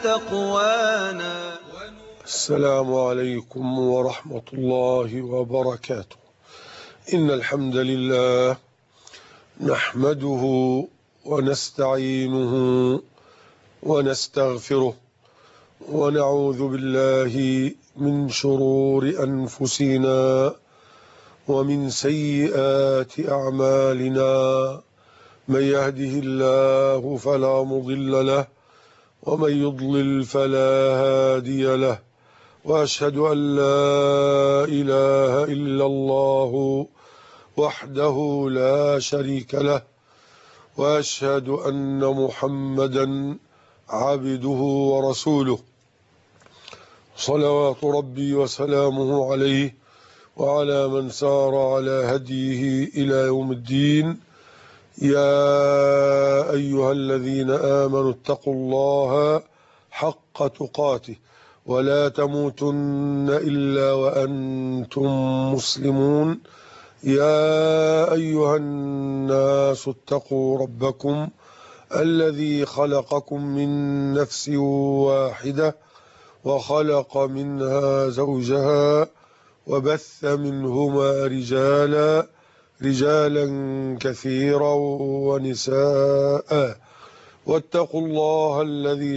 تقوانا. السلام عليكم ورحمة الله وبركاته. إن الحمد لله نحمده ونستعينه ونستغفره ونعوذ بالله من شرور أنفسنا ومن سيئات أعمالنا. من يهده الله فلا مضل له ومن يضلل فلا هادي له، وأشهد أن لا إله إلا الله وحده لا شريك له، وأشهد أن محمدا عبده ورسوله، صلوات ربي وسلامه عليه وعلى من سار على هديه إلى يوم الدين. يا أيها الذين آمنوا اتقوا الله حق تقاته ولا تموتن إلا وأنتم مسلمون. يا أيها الناس اتقوا ربكم الذي خلقكم من نفس واحدة وخلق منها زوجها وبث منهما رجالا كثيرا ونساء، واتقوا الله الذي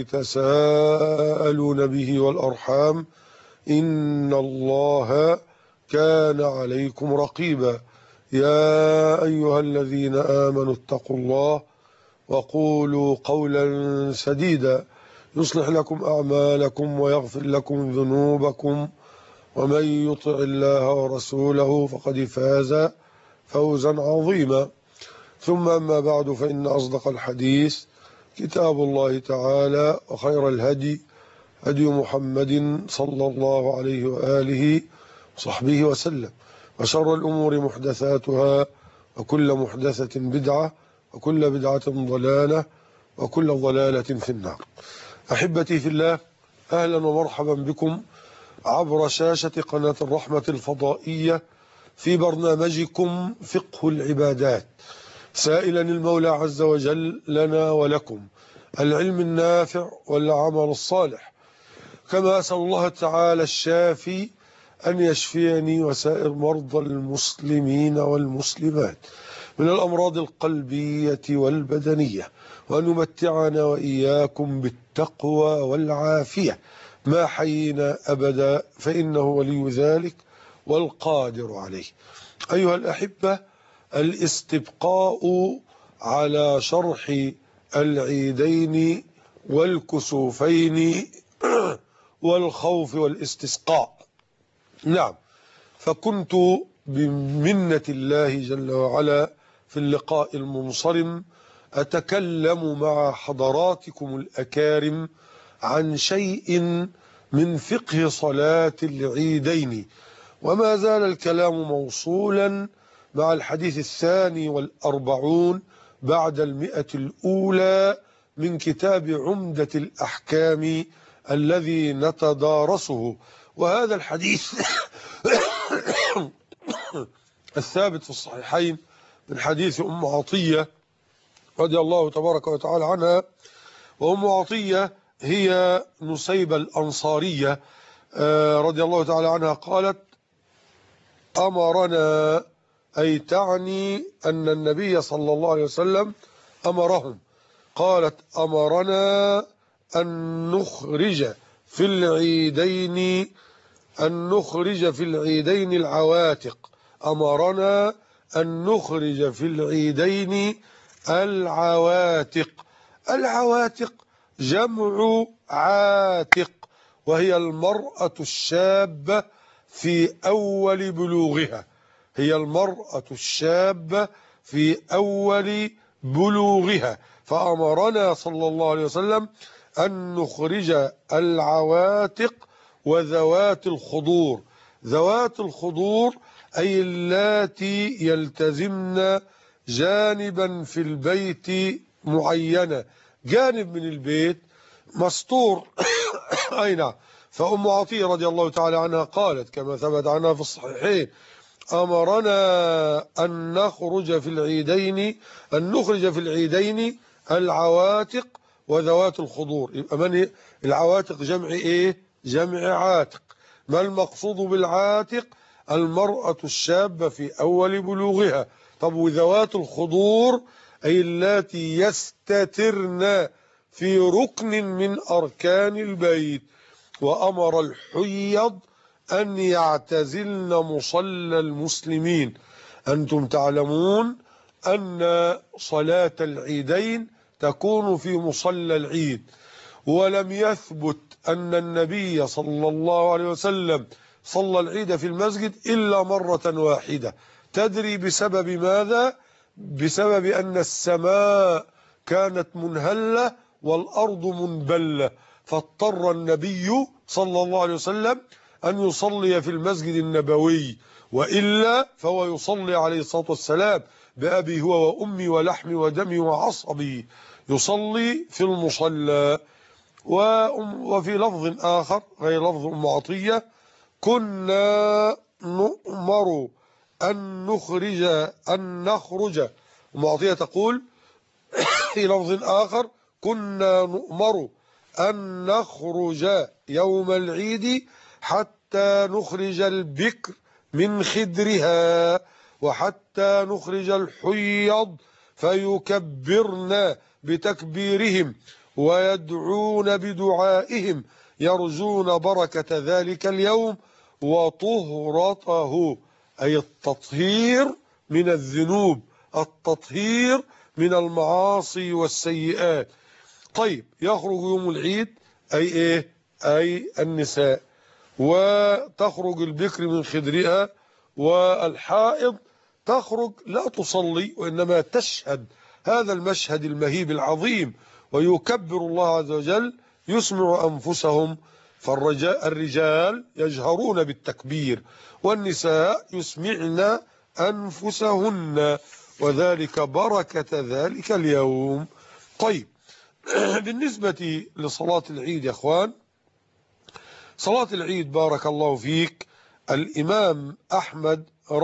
تساءلون به والأرحام إن الله كان عليكم رقيبا. يا أيها الذين آمنوا اتقوا الله وقولوا قولا سديدا يصلح لكم أعمالكم ويغفر لكم ذنوبكم، ومن يطع الله ورسوله فقد فاز فوزا عظيما. ثم أما بعد، فإن أصدق الحديث كتاب الله تعالى، وخير الهدي هدي محمد صلى الله عليه وآله وصحبه وسلم، وشر الأمور محدثاتها، وكل محدثة بدعة، وكل بدعة ضلالة، وكل ضلالة في النار. أحبتي في الله، أهلا ومرحبا بكم عبر شاشة قناة الرحمة الفضائية في برنامجكم فقه العبادات، سائلا المولى عز وجل لنا ولكم العلم النافع والعمل الصالح، كما أسأل الله تعالى الشافي أن يشفيني وسائر مرضى المسلمين والمسلمات من الأمراض القلبية والبدنية، وأن يمتعنا وإياكم بالتقوى والعافية ما حيينا أبدا، فإنه ولي ذلك والقادر عليه. أيها الأحبة، الاستبقاء على شرح العيدين والكسوفين والخوف والاستسقاء. نعم، فكنت بمنة الله جل وعلا في اللقاء المنصرم أتكلم مع حضراتكم الأكارم عن شيء من فقه صلاة العيدين، وما زال الكلام موصولا مع الحديث 42 بعد 100 الأولى من كتاب عمدة الأحكام الذي نتدارسه. وهذا الحديث الثابت في الصحيحين من حديث أم عطية رضي الله تبارك وتعالى عنها. وأم عطية هي نسيبة الأنصارية رضي الله تعالى عنها، قالت: أمرنا، أي تعني أن النبي صلى الله عليه وسلم أمرهم، قالت: أمرنا أن نخرج في العيدين العواتق. أمرنا أن نخرج في العيدين العواتق. العواتق جمع عاتق، وهي المرأة الشابة في أول بلوغها. هي المرأة الشابة في أول بلوغها. فأمرنا صلى الله عليه وسلم أن نخرج العواتق وذوات الخضور. ذوات الخضور أي اللاتي يلتزمن جانبا في البيت معينة، جانب من البيت مستور. أي نعم. فأم عطية رضي الله تعالى عنها قالت كما ثبت عنها في الصحيحين: أمرنا أن نخرج في العيدين العواتق وذوات الخضور. يبقى من العواتق جمع ايه؟ جمع عاتق. ما المقصود بالعاتق؟ المرأة الشابة في أول بلوغها. طب وذوات الخضور أي اللاتي يستترن في ركن من أركان البيت. وأمر الحيض أن يعتزلن مصلى المسلمين. أنتم تعلمون أن صلاة العيدين تكون في مصلى العيد، ولم يثبت أن النبي صلى الله عليه وسلم صلى العيد في المسجد إلا مرة واحدة. تدري بسبب ماذا؟ بسبب أن السماء كانت منهلة والأرض منبلة، فاضطر النبي صلى الله عليه وسلم أن يصلي في المسجد النبوي، وإلا فهو يصلي عليه الصلاة والسلام بأبي هو وأمي ولحمي ودمي وعصبي، يصلي في المصلى. وفي لفظ آخر غير لفظ أم عطية: كنا نؤمر أن نخرج. أم عطية تقول في لفظ آخر: كنا نؤمر أن نخرج يوم العيد حتى نخرج البكر من خدرها، وحتى نخرج الحيض فيكبرن بتكبيرهم ويدعون بدعائهم يرجون بركة ذلك اليوم وطهرته، أي التطهير من الذنوب، التطهير من المعاصي والسيئات. طيب يخرج يوم العيد أي إيه؟ أي النساء، وتخرج البكر من خدرها، والحائض تخرج لا تصلي وإنما تشهد هذا المشهد المهيب العظيم، ويكبر الله عز وجل، يسمع أنفسهم. فالرجال يجهرون بالتكبير والنساء يسمعن أنفسهن، وذلك بركة ذلك اليوم. طيب بالنسبة لصلاة العيد يا أخوان، صلاة العيد بارك الله فيك، الإمام أحمد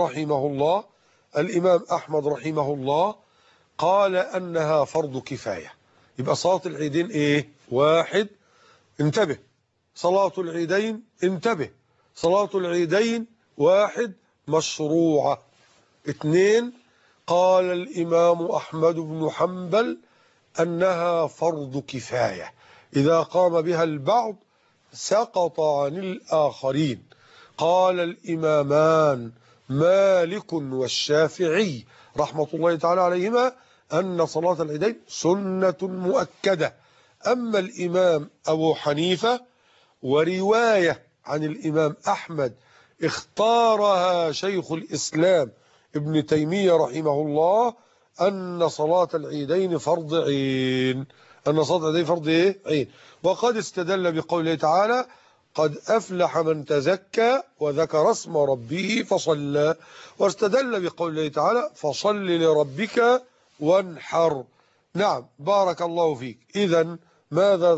رحمه الله قال أنها فرض كفاية. يبقى صلاة العيدين إيه؟ واحد، انتبه، صلاة العيدين، انتبه، صلاة العيدين واحد مشروعة. اثنين، قال الإمام أحمد بن حنبل أنها فرض كفاية، إذا قام بها البعض سقط عن الآخرين. قال الإمامان مالك والشافعي رحمة الله تعالى عليهما أن صلاة العيدين سنة مؤكدة. أما الإمام أبو حنيفة ورواية عن الإمام أحمد اختارها شيخ الإسلام ابن تيمية رحمه الله أن صلاة العيدين فرض عين، أن صلاة العيدين فرض إيه؟ عين. وقد استدل بقوله تعالى: قد أفلح من تزكى وذكر اسم ربه فصلى. واستدل بقوله تعالى: فصل لربك وانحر. نعم بارك الله فيك. إذن ماذا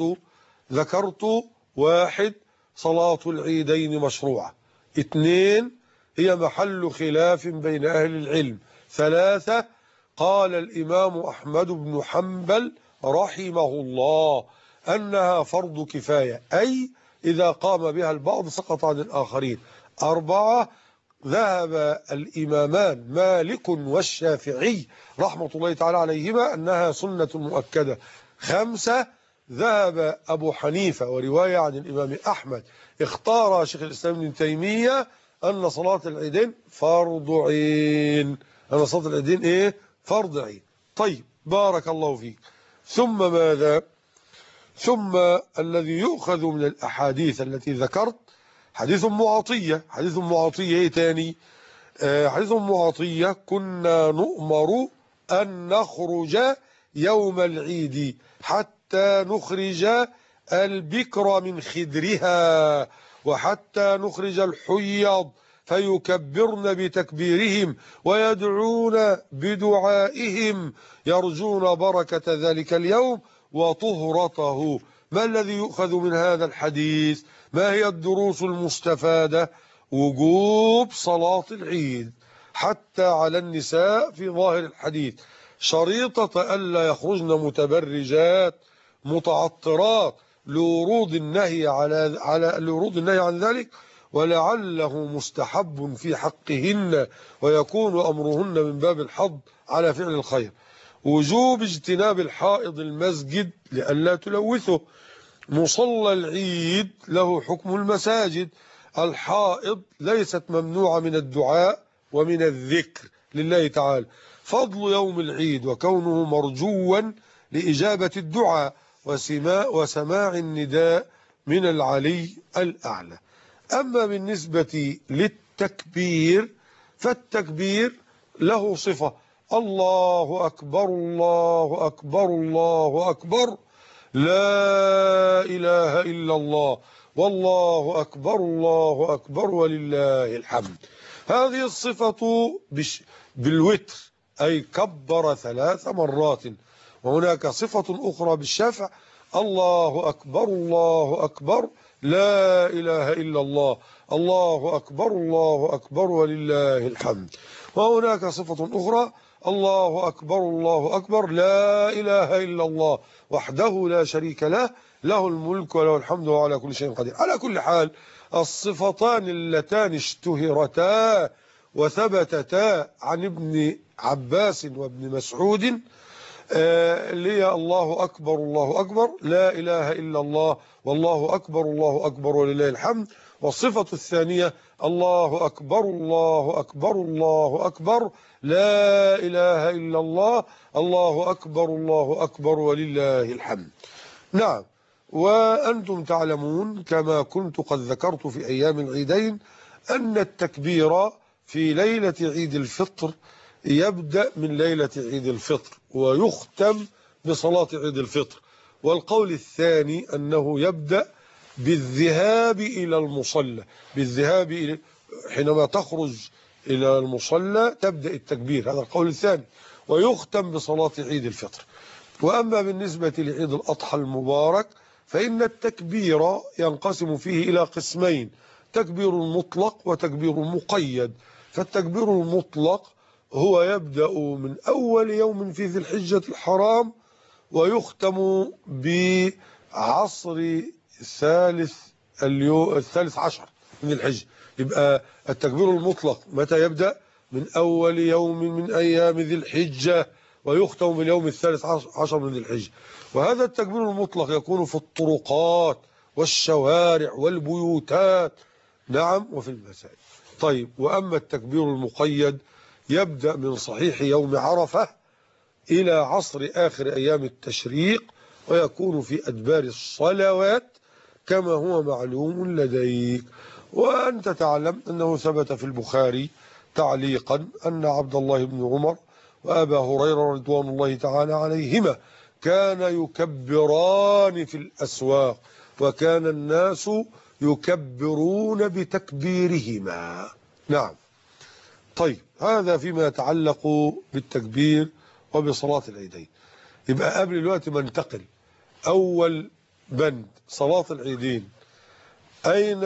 ذكرت واحد، صلاة العيدين مشروعة. اثنين، هي محل خلاف بين أهل العلم. ثلاثة، قال الإمام أحمد بن حنبل رحمه الله أنها فرض كفاية، أي إذا قام بها البعض سقط عن الآخرين. أربعة، ذهب الإمامان مالك والشافعي رحمة الله تعالى عليهما أنها سنة مؤكدة. خمسة، ذهب أبو حنيفة ورواية عن الإمام أحمد اختار شيخ الإسلام ابن تيمية أن صلاة العيدين فرض عين، أن صلاة العيدين إيه؟ فرض عين. طيب بارك الله فيك. ثم ماذا؟ ثم الذي يؤخذ من الأحاديث التي ذكرت حديث أم عطية. حديث أم عطية إيه تاني؟ حديث أم عطية: كنا نؤمر أن نخرج يوم العيد حتى نخرج البكر من خدرها، وحتى نخرج الحيض فيكبرن بتكبيرهم ويدعون بدعائهم يرجون بركة ذلك اليوم وطهرته. ما الذي يؤخذ من هذا الحديث؟ ما هي الدروس المستفادة؟ وجوب صلاة العيد حتى على النساء في ظاهر الحديث، شريطة ألا يخرجن متبرجات متعطرات لورود النهي لورود النهي عن ذلك، ولعله مستحب في حقهن ويكون أمرهن من باب الحض على فعل الخير. وجوب اجتناب الحائض المسجد لئلا تلوثه. مصلى العيد له حكم المساجد. الحائض ليست ممنوعة من الدعاء ومن الذكر لله تعالى. فضل يوم العيد وكونه مرجوا لإجابة الدعاء وسماع النداء من العلي الأعلى. أما بالنسبة للتكبير فالتكبير له صفة: الله أكبر الله أكبر الله أكبر لا إله إلا الله والله أكبر الله أكبر ولله الحمد. هذه الصفة بالوتر، أي كبر 3 مرات. وهناك صفة أخرى بالشفع: الله أكبر الله أكبر لا إله إلا الله الله أكبر الله أكبر ولله الحمد. وهناك صفة أخرى: الله أكبر الله أكبر لا إله إلا الله وحده لا شريك له له الملك وله الحمد وعلى كل شيء قدير. على كل حال الصفتان اللتان اشتهرتا وثبتتا عن ابن عباس وابن مسعود اللي هي الله أكبر الله أكبر لا إله إلا الله والله أكبر الله أكبر ولله الحمد. والصفة الثانية: الله أكبر الله أكبر الله أكبر لا إله إلا الله الله أكبر الله أكبر ولله الحمد. نعم. وأنتم تعلمون كما كنت قد ذكرت في أيام العيدين أن التكبير في ليلة عيد الفطر يبدأ من ليلة عيد الفطر ويختم بصلاة عيد الفطر. والقول الثاني أنه يبدأ بالذهاب إلى المصلى، حينما تخرج إلى المصلى تبدأ التكبير، هذا القول الثاني، ويختم بصلاة عيد الفطر. وأما بالنسبة لعيد الأضحى المبارك فإن التكبير ينقسم فيه إلى قسمين: تكبير مطلق وتكبير مقيد. فالتكبير المطلق هو يبدأ من أول يوم في ذي الحجة الحرام ويختم بعصر الثالث عشر من الحجة. يبقى التكبير المطلق متى يبدأ؟ من أول يوم من أيام ذي الحجة ويختم باليوم الثالث عشر من ذي الحجة. وهذا التكبير المطلق يكون في الطرقات والشوارع والبيوتات، نعم، وفي المساجد. طيب، وأما التكبير المقيد يبدأ من صحيح يوم عرفة إلى عصر آخر أيام التشريق ويكون في أدبار الصلوات كما هو معلوم لديك. وأنت تعلم أنه ثبت في البخاري تعليقا أن عبد الله بن عمر وأبا هريرة رضوان الله تعالى عليهما كان يكبران في الأسواق وكان الناس يكبرون بتكبيرهما. نعم. طيب، هذا فيما يتعلق بالتكبير وبصلاة العيدين. يبقى قبل الوقت ما ننتقل أول بند صلاة العيدين، أين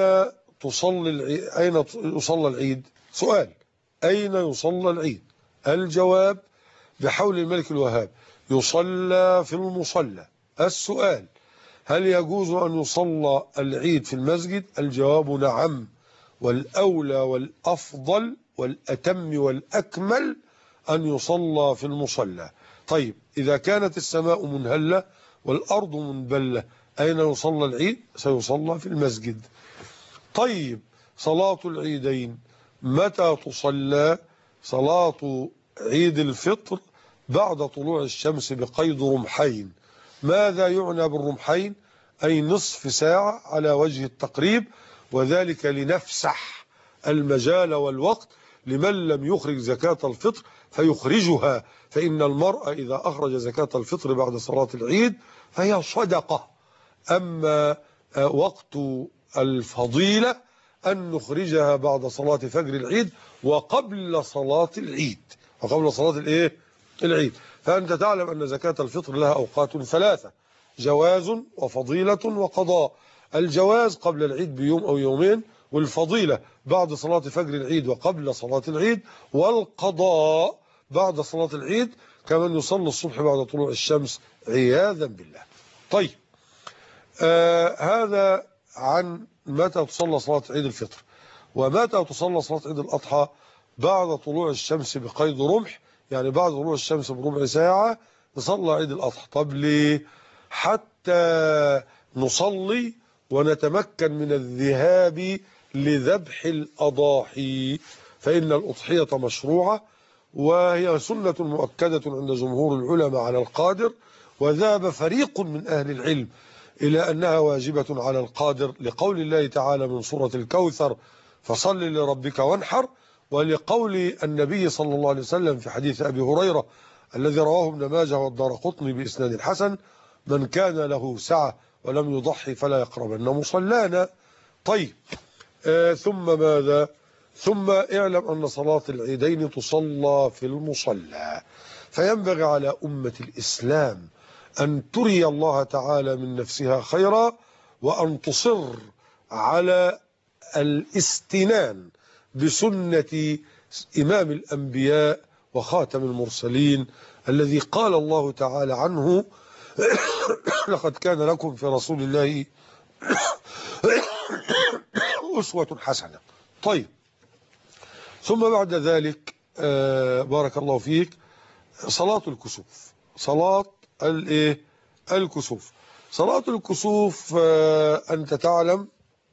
يصلى العيد؟ سؤال: أين يصلى العيد؟ الجواب: بحول الملك الوهاب يصلى في المصلى. السؤال: هل يجوز أن يصلى العيد في المسجد؟ الجواب: نعم، والأولى والأفضل والأتم والأكمل أن يصلى في المصلى. طيب، إذا كانت السماء منهلة والأرض منبلة أين يصلى العيد؟ سيصلى في المسجد. طيب، صلاة العيدين متى تصلى؟ صلاة عيد الفطر بعد طلوع الشمس بقيد رمحين. ماذا يعنى بالرمحين؟ أي نصف ساعة على وجه التقريب، وذلك لنفسح المجال والوقت لمن لم يخرج زكاة الفطر فيخرجها، فإن المرء إذا أخرج زكاة الفطر بعد صلاة العيد فهي صدقة. أما وقت الفضيلة أن نخرجها بعد صلاة فجر العيد وقبل صلاة العيد، العيد. فأنت تعلم أن زكاة الفطر لها أوقات 3: جواز وفضيلة وقضاء. الجواز قبل العيد بيوم أو يومين، والفضيلة بعد صلاة فجر العيد وقبل صلاة العيد، والقضاء بعد صلاة العيد كمن يصلي الصبح بعد طلوع الشمس عياذا بالله. طيب، هذا عن متى تصلى صلاة عيد الفطر. ومتى تصلى صلاة عيد الأضحى؟ بعد طلوع الشمس بقيد رمح، يعني بعد طلوع الشمس بربع ساعة نصلى عيد الأضحى. طب ليه؟ حتى نصلي ونتمكن من الذهاب لذبح الأضاحي، فإن الأضحية مشروعة، وهي سنة مؤكدة عند جمهور العلماء على القادر، وذهب فريق من أهل العلم إلى أنها واجبة على القادر، لقول الله تعالى من سورة الكوثر فصل لربك وانحر، ولقول النبي صلى الله عليه وسلم في حديث أبي هريرة الذي رواه ابن ماجه والدارقطني بإسناد حسن: من كان له سعة ولم يضحي فلا يقربن مصلانا. طيب، ثم ماذا؟ ثم اعلم أن صلاة العيدين تصلى في المصلى، فينبغي على أمة الإسلام أن تري الله تعالى من نفسها خيرا، وأن تصر على الاستنان بسنة إمام الأنبياء وخاتم المرسلين الذي قال الله تعالى عنه: لقد كان لكم في رسول الله أسوة حسنة. طيب، ثم بعد ذلك بارك الله فيك، صلاة الكسوف. صلاة الكسوف. صلاة الكسوف أنت تعلم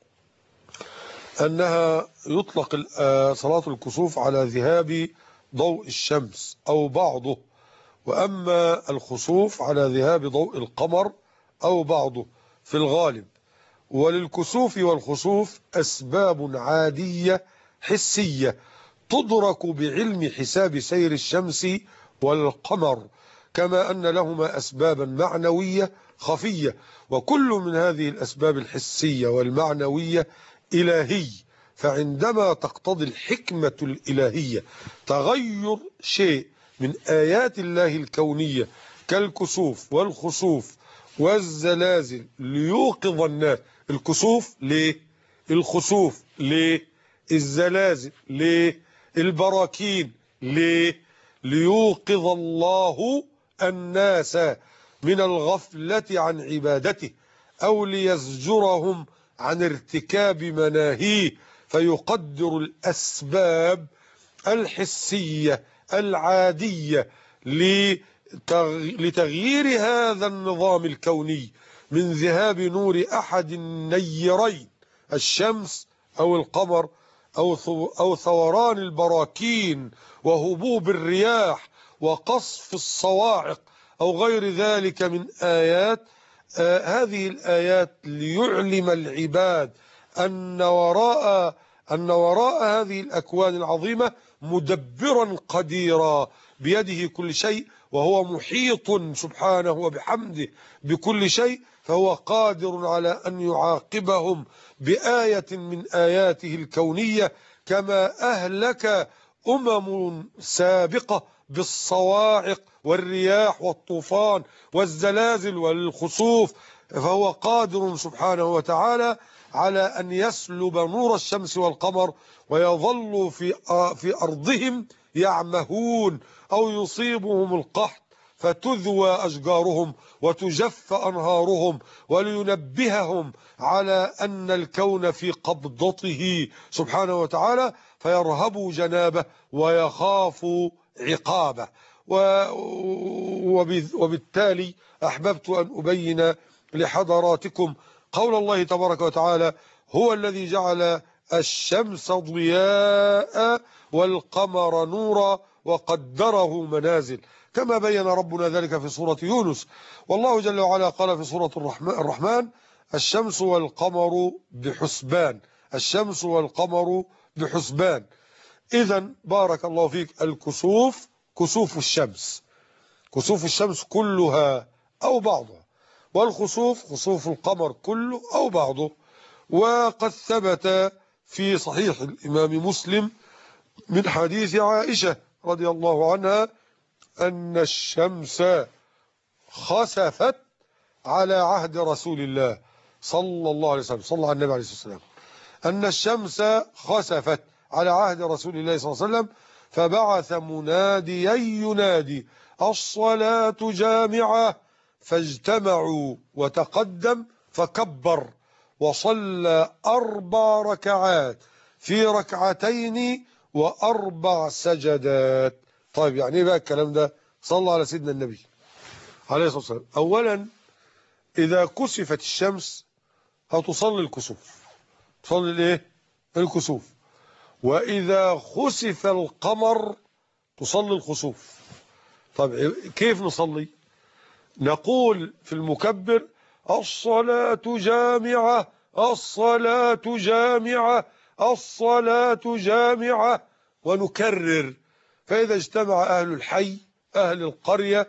أنها يطلق صلاة الكسوف على ذهاب ضوء الشمس أو بعضه، وأما الخسوف على ذهاب ضوء القمر أو بعضه في الغالب. وللكسوف والخسوف أسباب عادية حسية تدرك بعلم حساب سير الشمس والقمر، كما أن لهما أسبابا معنوية خفية، وكل من هذه الأسباب الحسية والمعنوية إلهي. فعندما تقتضي الحكمة الإلهية تغير شيء من آيات الله الكونية كالكسوف والخسوف والزلازل ليوقظ الناس. الكسوف ليه؟ الخسوف ليه؟ الزلازل ليه؟ البراكين ليه؟ ليوقظ الله الناس من الغفلة عن عبادته، أو ليزجرهم عن ارتكاب مناهيه، فيقدر الأسباب الحسية العادية لتغيير هذا النظام الكوني من ذهاب نور أحد النيرين، الشمس أو القمر، أو ثوران البراكين وهبوب الرياح وقصف الصواعق أو غير ذلك من آيات. هذه الآيات ليعلم العباد أن وراء هذه الأكوان العظيمة مدبرا قديرا بيده كل شيء، وهو محيط سبحانه وبحمده بكل شيء، فهو قادر على أن يعاقبهم بآية من آياته الكونية، كما أهلك سابقة بالصواعق والرياح والطوفان والزلازل والخسوف. فهو قادر سبحانه وتعالى على أن يسلب نور الشمس والقمر ويظلوا في أرضهم يعمهون، أو يصيبهم القحط فتذوى أشجارهم وتجف أنهارهم، ولينبههم على أن الكون في قبضته سبحانه وتعالى، فيرهبوا جنابه ويخافوا عقابه. وبالتالي أحببت أن أبين لحضراتكم قول الله تبارك وتعالى: هو الذي جعل الشمس ضياء والقمر نورا وقدره منازل، كما بين ربنا ذلك في سورة يونس. والله جل وعلا قال في سورة الرحمن: الشمس والقمر بحسبان. الشمس والقمر بحسبان. إذا بارك الله فيك، الكسوف كسوف الشمس، كسوف الشمس كلها أو بعضها، والخسوف خسوف القمر كله أو بعضه. وقد ثبت في صحيح الإمام مسلم من حديث عائشة رضي الله عنها أن الشمس خسفت على عهد رسول الله صلى الله عليه وسلم، صلى على النبي عليه الصلاة والسلام، أن الشمس خسفت على عهد رسول الله صلى الله عليه وسلم، فبعث مناديا ينادي: الصلاة جامعة، فاجتمعوا وتقدم فكبر وصلى 4 ركعات في ركعتين و4 سجدات. طيب يعني ايه بقى الكلام ده؟ صلى على سيدنا النبي عليه الصلاة والسلام. أولا إذا كسفت الشمس هتصلي الكسوف، تصلي الايه؟ الكسوف. وإذا خسف القمر تصلي الخسوف. طب كيف نصلي؟ نقول في المكبر الصلاة جامعة، الصلاة جامعة، الصلاة جامعة، ونكرر. فإذا اجتمع أهل الحي أهل القرية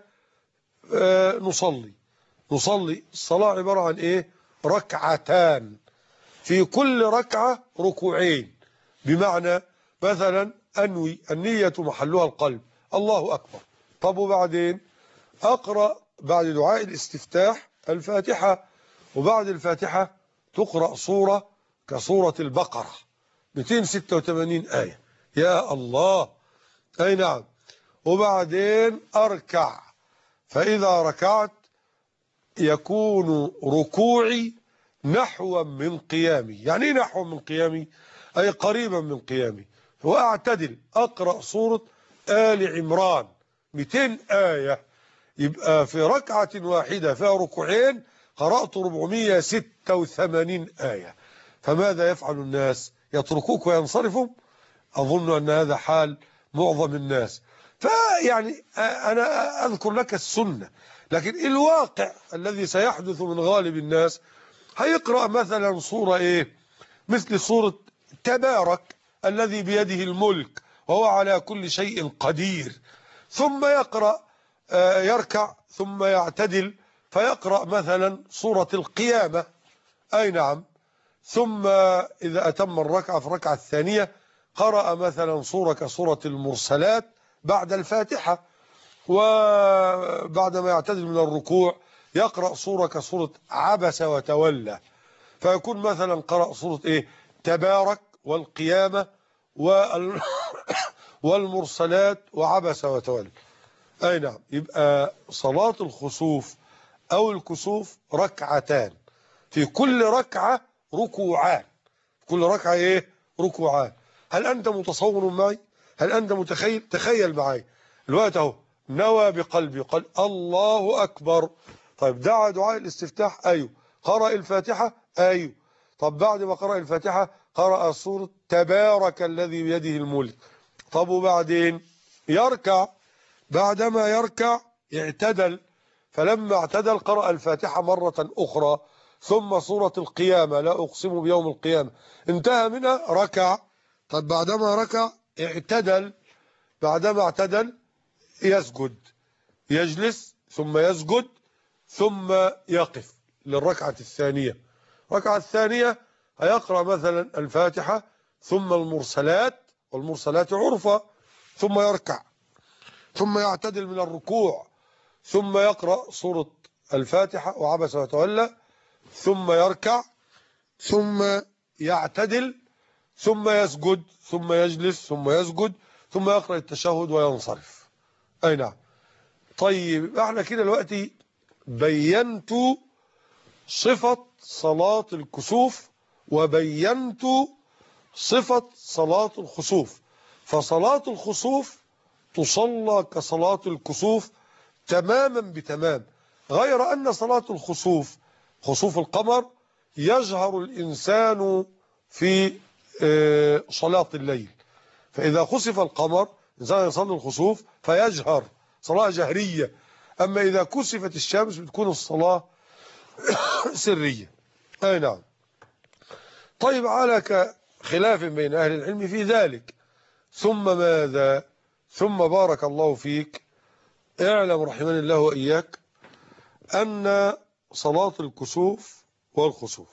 نصلي. الصلاة عبارة عن إيه؟ ركعتان، في كل ركعة ركوعين. بمعنى مثلا أنوي، النية محلها القلب، الله أكبر. طب وبعدين أقرأ بعد دعاء الاستفتاح الفاتحة، وبعد الفاتحة تقرأ سورة كسورة البقرة 286 آية. يا الله، أي نعم. وبعدين أركع، فإذا ركعت يكون ركوعي نحو من قيامي. يعني ايه نحو من قيامي؟ أي قريبا من قيامي. وأعتدل أقرأ سورة آل عمران 200 آية، يبقى في ركعة واحدة فيها ركوعين قرأت 486 آية. فماذا يفعل الناس؟ يتركوك وينصرفوا؟ أظن أن هذا حال معظم الناس. فيعني أنا أذكر لك السنة، لكن الواقع الذي سيحدث من غالب الناس هيقرأ مثلا سورة إيه؟ مثل سورة تبارك الذي بيده الملك وهو على كل شيء قدير، ثم يقرأ يركع ثم يعتدل فيقرأ مثلا سورة القيامة، أي نعم. ثم إذا أتم الركعة في الركعة الثانية قرأ مثلا سورة كسورة المرسلات بعد الفاتحة، وبعدما يعتدل من الركوع يقرأ سورة كسورة عبس وتولى، فيكون مثلا قرأ سورة إيه؟ تبارك والقيامة والمرسلات وعبس وتولى، أي نعم. يبقى صلاة الخسوف أو الكسوف ركعتان، في كل ركعة ركوعان، كل ركعة إيه؟ ركوعان. هل أنت متصور معي؟ هل أنت متخيل؟ تخيل معي الوقت أهو، نوى بقلبي قال الله أكبر. طيب دعا دعاء الاستفتاح، أيوه. قرأ الفاتحة، أيوه. طب بعد ما قرأ الفاتحة قرأ سورة تبارك الذي بيده الملك. طب وبعدين يركع، بعدما يركع اعتدل، فلما اعتدل قرأ الفاتحة مرة أخرى ثم سورة القيامة لا أقسم بيوم القيامة، انتهى منها ركع. طب بعدما ركع اعتدل، بعدما اعتدل يسجد، يجلس ثم يسجد ثم يقف للركعة الثانية. الركعة الثانية هيقرأ مثلا الفاتحة ثم المرسلات والمرسلات عرفا، ثم يركع ثم يعتدل من الركوع ثم يقرأ سورة الفاتحة وعبس وتولى ثم يركع ثم يعتدل ثم يسجد ثم يجلس ثم يسجد ثم يقرأ التشهد وينصرف، أي نعم. طيب احنا كده دلوقتي بينت صفة صلاة الكسوف وبينت صفة صلاة الخسوف. فصلاة الخسوف تصلى كصلاة الكسوف تماما بتمام، غير أن صلاة الخسوف خسوف القمر يجهر الإنسان في صلاة الليل، فإذا خسف القمر الإنسان يصلي الخسوف فيجهر صلاة جهرية. أما إذا كسفت الشمس بتكون الصلاة سرية، أي نعم. طيب على خلاف بين أهل العلم في ذلك. ثم ماذا؟ ثم بارك الله فيك اعلم رحمني الله وإياك أن صلاة الكسوف والخسوف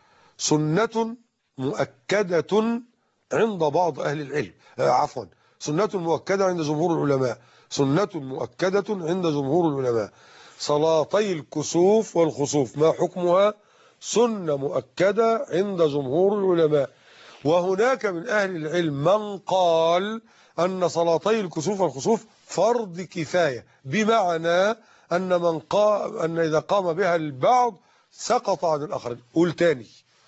سنة مؤكدة عند بعض أهل العلم، عفوا سنة مؤكدة عند جمهور العلماء، سنة مؤكدة عند جمهور العلماء. صلاتي الكسوف والخسوف ما حكمها؟ سنة مؤكدة عند جمهور العلماء. وهناك من أهل العلم من قال أن صلاتي الكسوف والخسوف فرض كفاية، بمعنى أن إذا قام بها البعض سقط عن الآخرين. قول تاني: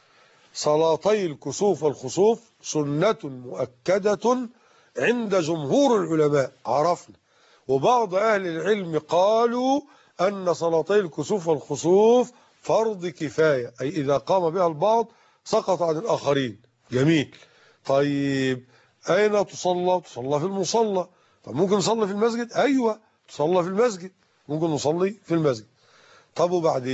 صلاتي الكسوف والخسوف سنة مؤكدة عند جمهور العلماء. عرفنا. وبعض أهل العلم قالوا أن صلاتي الكسوف والخسوف فرض كفاية، أي إذا قام بها البعض سقط عن الآخرين. جميل. طيب أين تصلى؟ تصلى في المصلى. طب ممكن نصلي في المسجد؟ أيوة، تصلى في المسجد، ممكن نصلي في المسجد. طب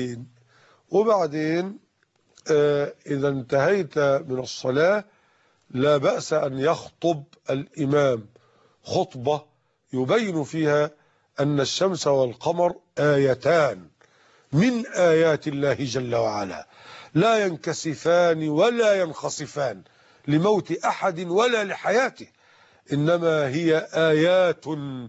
وبعدين إذا انتهيت من الصلاة لا بأس أن يخطب الإمام خطبة يبين فيها أن الشمس والقمر آيتان من آيات الله جل وعلا، لا ينكسفان ولا ينخسفان لموت أحد ولا لحياته، إنما هي آيات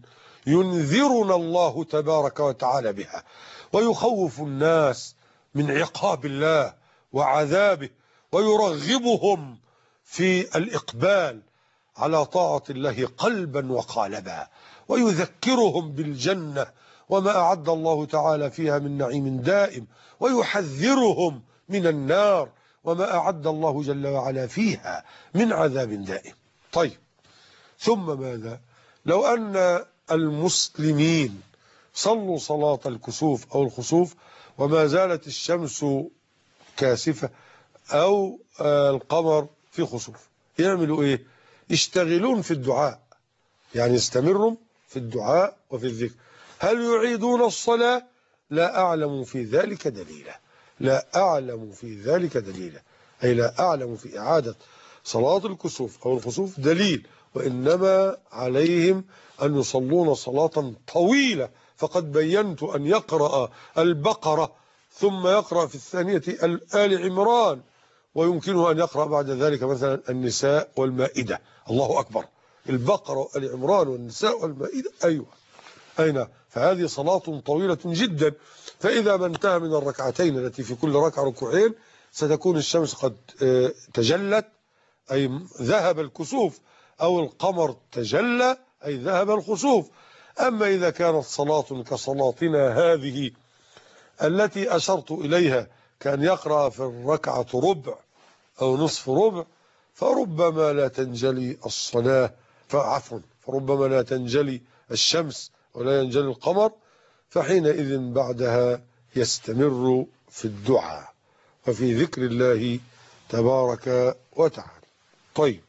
ينذرنا الله تبارك وتعالى بها ويخوف الناس من عقاب الله وعذابه ويرغبهم في الإقبال على طاعة الله قلبا وقالبا، ويذكرهم بالجنة وما أعد الله تعالى فيها من نعيم دائم، ويحذرهم من النار وما أعد الله جل وعلا فيها من عذاب دائم. طيب، ثم ماذا؟ لو أن المسلمين صلوا صلاة الكسوف أو الخسوف وما زالت الشمس كاسفة أو القمر في خسوف، يعملوا إيه؟ يشتغلون في الدعاء، يعني يستمروا في الدعاء وفي الذكر. هل يعيدون الصلاة؟ لا أعلم في ذلك دليلا، لا أعلم في ذلك دليلا، أي لا أعلم في إعادة صلاة الكسوف أو الخسوف دليل، وإنما عليهم أن يصلون صلاة طويلة. فقد بينت أن يقرأ البقرة ثم يقرأ في الثانية آل عمران، ويمكنه أن يقرأ بعد ذلك مثلا النساء والمائدة. الله أكبر، البقرة وآل عمران والنساء والمائدة، أيوة أين؟ فهذه صلاة طويلة جدا. فإذا ما انتهى من الركعتين التي في كل ركعة ركوعين ستكون الشمس قد تجلت، أي ذهب الكسوف، أو القمر تجلى، أي ذهب الخسوف. أما إذا كانت صلاة كصلاتنا هذه التي أشرت إليها، كان يقرأ في الركعة ربع أو نصف ربع، فربما لا تنجلي الصلاة، فربما لا تنجلي الشمس ولا ينجلي القمر، فحينئذ بعدها يستمر في الدعاء وفي ذكر الله تبارك وتعالى. طيب،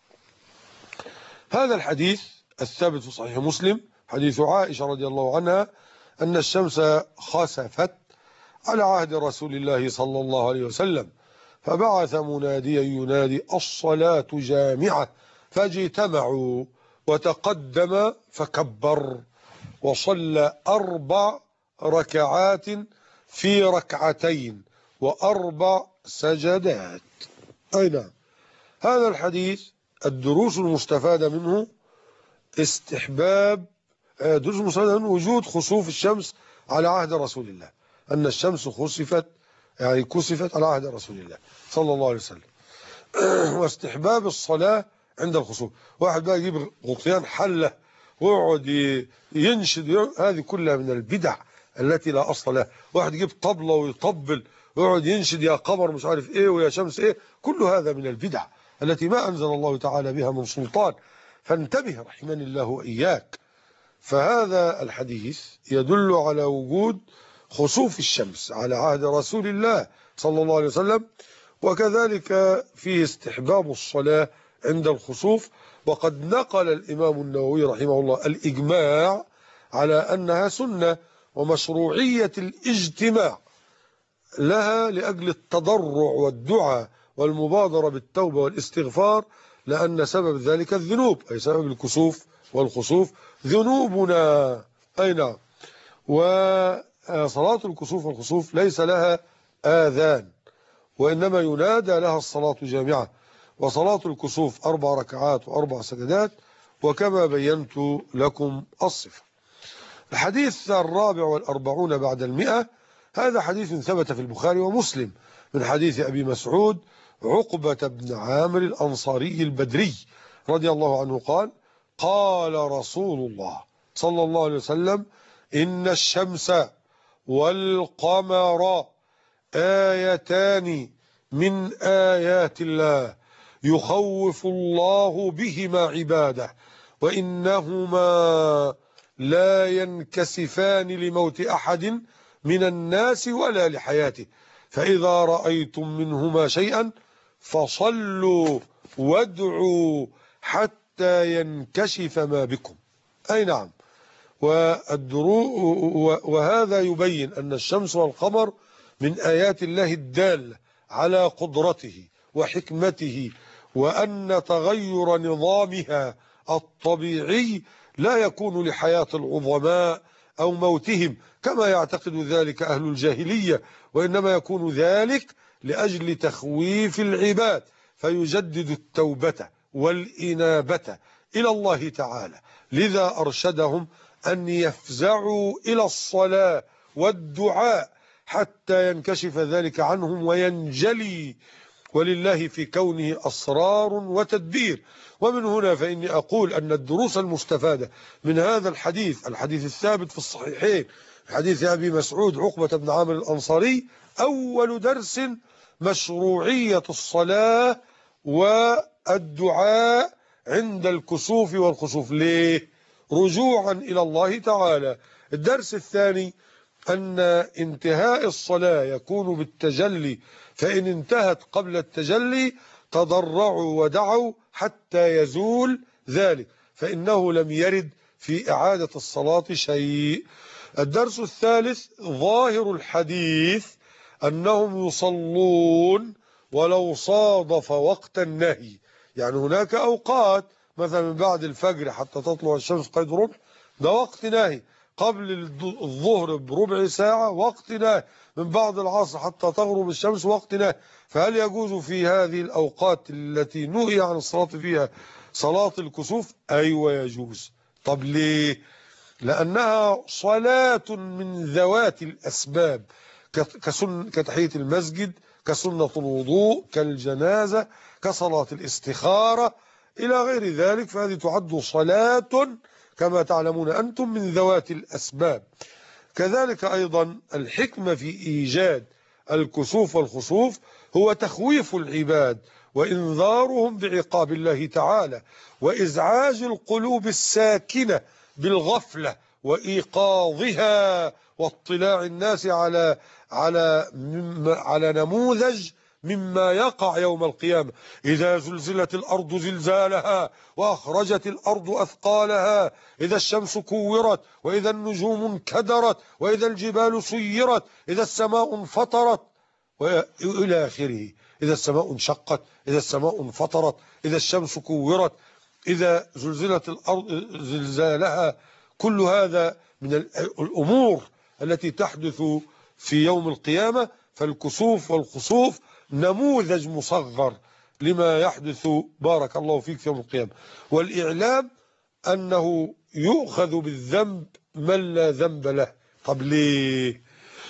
هذا الحديث الثابت في صحيح مسلم، حديث عائشة رضي الله عنها أن الشمس خسفت على عهد رسول الله صلى الله عليه وسلم، فبعث مناديا ينادي: الصلاة جامعة، فاجتمعوا، وتقدم فكبر وصلى 4 ركعات في ركعتين و4 سجدات. أي نعم. هذا الحديث الدروس المستفادة منه استحباب، دروس المستفادة منه وجود خسوف الشمس على عهد رسول الله، أن الشمس خسفت، يعني كسفت على عهد رسول الله صلى الله عليه وسلم. واستحباب الصلاة عند الخسوف. واحد بقى يجيب غطيان حلة ويقعد ينشد، هذه كلها من البدع التي لا أصل لها. واحد يجيب طبلة ويطبل ويقعد ينشد يا قمر مش عارف ايه ويا شمس ايه، كل هذا من البدع التي ما أنزل الله تعالى بها من سلطان، فانتبه رحمني الله وإياك. فهذا الحديث يدل على وجود خسوف الشمس على عهد رسول الله صلى الله عليه وسلم، وكذلك فيه استحباب الصلاة عند الخسوف. وقد نقل الإمام النووي رحمه الله الإجماع على أنها سنة، ومشروعية الاجتماع لها لأجل التضرع والدعاء والمبادرة بالتوبة والاستغفار، لأن سبب ذلك الذنوب، أي سبب الكسوف والخسوف ذنوبنا. أي نعم. وصلاة الكسوف والخسوف ليس لها آذان، وإنما ينادى لها الصلاة جامعة. وصلاة الكسوف 4 ركعات و4 سجدات، وكما بينت لكم الصفة. الحديث 44 بعد 100، هذا حديث ثبت في البخاري ومسلم من حديث أبي مسعود عقبة بن عامر الأنصاري البدري رضي الله عنه قال: قال رسول الله صلى الله عليه وسلم: إن الشمس والقمر آيتان من آيات الله يخوف الله بهما عباده وإنهما لا ينكسفان لموت أحد من الناس ولا لحياته، فإذا رأيتم منهما شيئا فصلوا وادعوا حتى ينكشف ما بكم. أي نعم. وهذا يبين أن الشمس والقمر من آيات الله الدالة على قدرته وحكمته، وأن تغير نظامها الطبيعي لا يكون لحياة العظماء أو موتهم كما يعتقد ذلك أهل الجاهلية، وإنما يكون ذلك لأجل تخويف العباد فيجدد التوبة والإنابة إلى الله تعالى. لذا أرشدهم أن يفزعوا إلى الصلاة والدعاء حتى ينكشف ذلك عنهم وينجلي، ولله في كونه أسرار وتدبير. ومن هنا فإني أقول أن الدروس المستفادة من هذا الحديث الثابت في الصحيحين، حديث أبي مسعود عقبة بن عامر الأنصاري، أول درس مشروعية الصلاة والدعاء عند الكسوف والخسوف. ليه؟ رجوعا إلى الله تعالى. الدرس الثاني أن انتهاء الصلاة يكون بالتجلي، فإن انتهت قبل التجلي تضرعوا ودعوا حتى يزول ذلك، فإنه لم يرد في إعادة الصلاة شيء. الدرس الثالث ظاهر الحديث أنهم يصلون ولو صادف وقت النهي، يعني هناك أوقات مثلا من بعد الفجر حتى تطلع الشمس قيد ربع ده وقت نهي، قبل الظهر بربع ساعة وقت نهي، من بعد العصر حتى تغرب الشمس وقت نهي. فهل يجوز في هذه الأوقات التي نهي عن الصلاة فيها صلاة الكسوف؟ أيوة يجوز. طب ليه؟ لأنها صلاة من ذوات الأسباب، كتحية المسجد، كسنة الوضوء، كالجنازة، كصلاة الاستخارة إلى غير ذلك، فهذه تعد صلاة كما تعلمون أنتم من ذوات الأسباب. كذلك أيضا الحكمة في إيجاد الكسوف والخسوف هو تخويف العباد وإنذارهم بعقاب الله تعالى، وإزعاج القلوب الساكنة بالغفلة وإيقاظها، واطلاع الناس على نموذج مما يقع يوم القيامة. إذا زلزلت الأرض زلزالها وأخرجت الأرض أثقالها، إذا الشمس كورت، وإذا النجوم انكدرت، وإذا الجبال سيرت، إذا السماء انفطرت، وإلى آخره. إذا السماء انشقت، إذا السماء انفطرت، إذا الشمس كورت، إذا زلزلت الأرض زلزالها. كل هذا من الأمور التي تحدث في يوم القيامة. فالكسوف والخسوف نموذج مصغر لما يحدث بارك الله فيك في يوم القيامة. والإعلام أنه يؤخذ بالذنب من لا ذنب له. طب ليه؟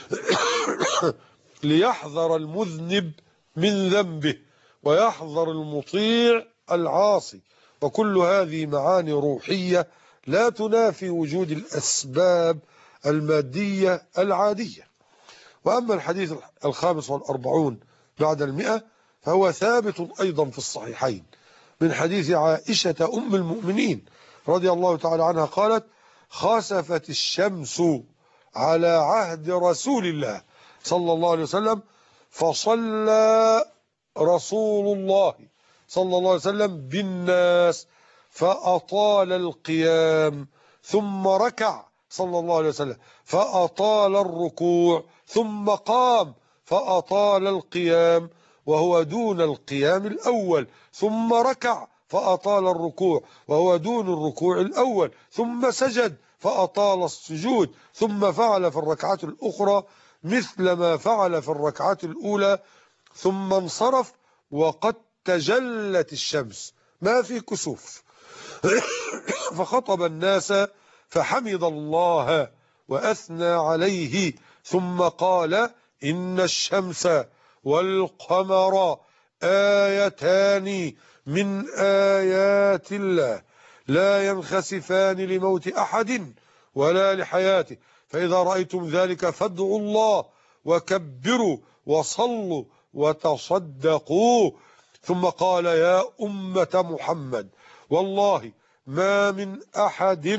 ليحذر المذنب من ذنبه ويحذر المطيع العاصي. وكل هذه معاني روحية لا تنافي وجود الأسباب المادية العادية. وأما الحديث 45 بعد 100 فهو ثابت أيضا في الصحيحين من حديث عائشة أم المؤمنين رضي الله تعالى عنها قالت: خسفت الشمس على عهد رسول الله صلى الله عليه وسلم، فصلى رسول الله صلى الله عليه وسلم بالناس فأطال القيام، ثم ركع صلى الله عليه وسلم فأطال الركوع، ثم قام فأطال القيام وهو دون القيام الأول، ثم ركع فأطال الركوع وهو دون الركوع الأول، ثم سجد فأطال السجود، ثم فعل في الركعة الأخرى مثل ما فعل في الركعة الأولى، ثم انصرف وقد تجلت الشمس، ما في كسوف. فخطب الناس فحمد الله وأثنى عليه، ثم قال: إن الشمس والقمر آيتان من آيات الله لا ينخسفان لموت أحد ولا لحياته. فإذا رأيتم ذلك فادعوا الله وكبروا وصلوا وتصدقوا. ثم قال يا أمة محمد والله ما من أحد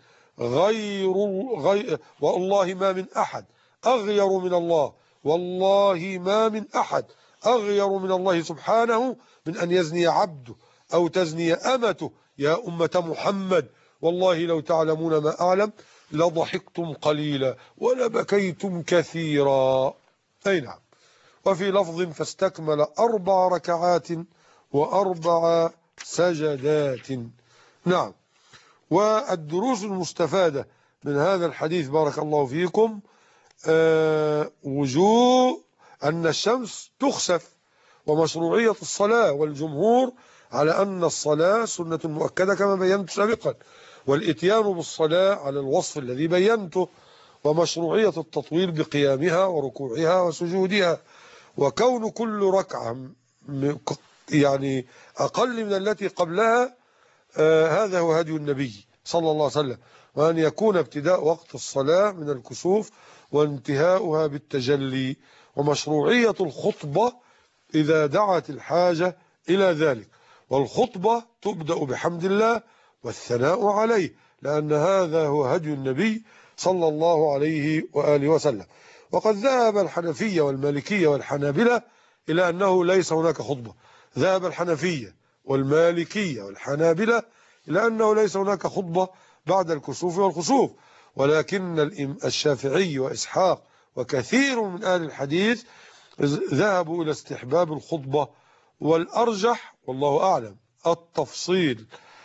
والله ما من أحد أغير من الله، والله ما من أحد أغير من الله سبحانه من أن يزني عبده أو تزني أمته. يا أمة محمد والله لو تعلمون ما أعلم لضحكتم قليلا ولبكيتم كثيرا. أي نعم. وفي لفظ فاستكمل 4 ركعات و4 سجدات. نعم. والدروس المستفادة من هذا الحديث بارك الله فيكم وجوه أن الشمس تخسف ومشروعية الصلاة، والجمهور على أن الصلاة سنة مؤكدة كما بينت سابقا، والإتيان بالصلاة على الوصف الذي بينته، ومشروعية التطويل بقيامها وركوعها وسجودها، وكون كل ركعة يعني أقل من التي قبلها هذا هو هدي النبي صلى الله عليه وسلم، وأن يكون ابتداء وقت الصلاة من الكسوف وانتهاؤها بالتجلي، ومشروعية الخطبة إذا دعت الحاجة إلى ذلك، والخطبة تبدأ بحمد الله والثناء عليه، لأن هذا هو هدي النبي صلى الله عليه وآله وسلم. وقد ذهب الحنفية والمالكية والحنابلة إلى أنه ليس هناك خطبة. ذهب الحنفية والمالكية والحنابلة إلى أنه ليس هناك خطبة بعد الكسوف والخسوف، ولكن الشافعي وإسحاق وكثير من أهل الحديث ذهبوا إلى استحباب الخطبة، والأرجح والله أعلم التفصيل.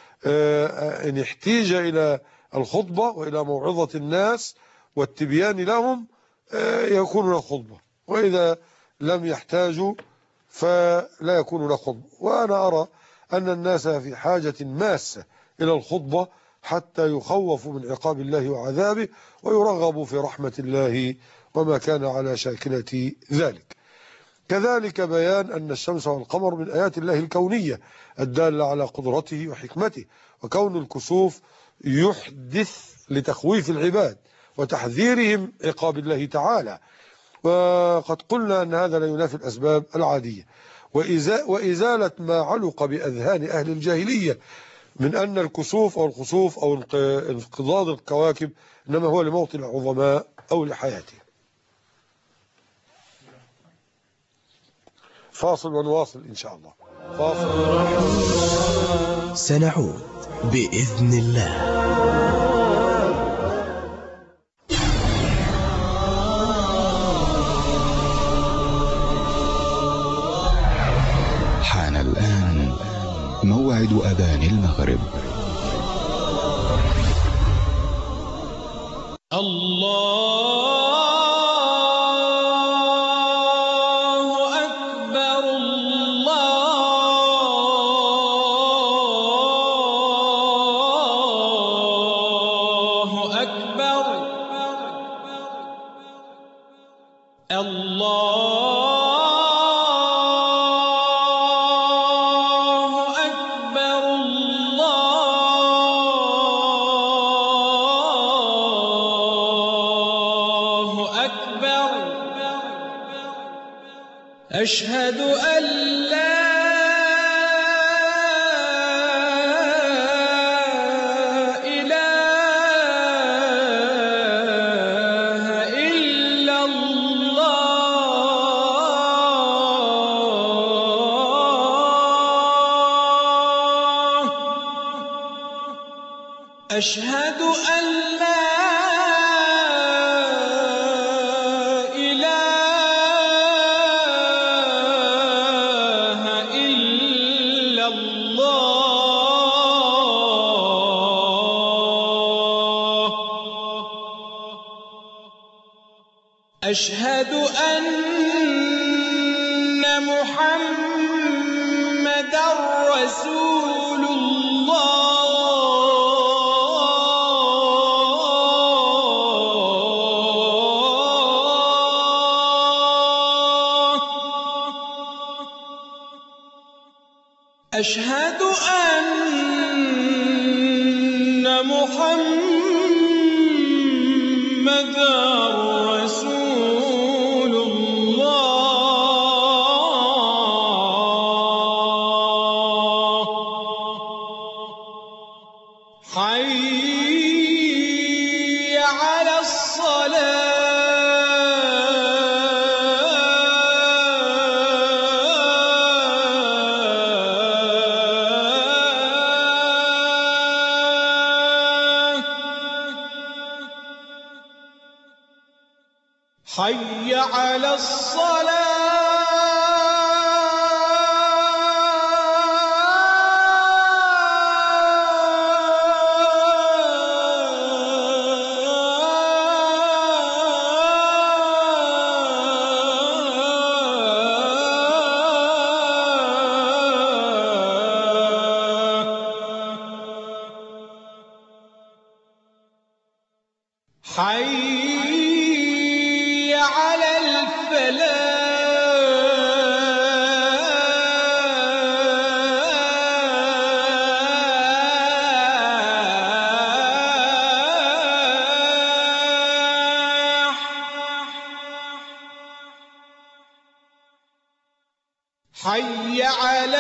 إن احتيج إلى الخطبة وإلى موعظة الناس والتبيان لهم يكون له خطبة، وإذا لم يحتاجوا فلا يكون له خطبة. وأنا أرى أن الناس في حاجة ماسة إلى الخطبة حتى يخوفوا من عقاب الله وعذابه ويرغبوا في رحمة الله وما كان على شاكلة ذلك. كذلك بيان أن الشمس والقمر من آيات الله الكونية الدالة على قدرته وحكمته، وكون الكسوف يحدث لتخويف العباد وتحذيرهم عقاب الله تعالى، وقد قلنا أن هذا لا ينافي الأسباب العادية، وإزالة ما علق بأذهان أهل الجاهلية من أن الكسوف أو الخسوف أو انقضاض الكواكب إنما هو لموت العظماء أو لحياتهم. فاصل ونواصل إن شاء الله. فاصل. سنعود بإذن الله. حان الآن موعد أذان المغرب. الله أكبر الله أكبر أشهد أن لا إله إلا الله أشهد أن لا أشهد أن محمدًا رسول الله أشهد أن محمدًا حي على حي على حي على الفلاح حي على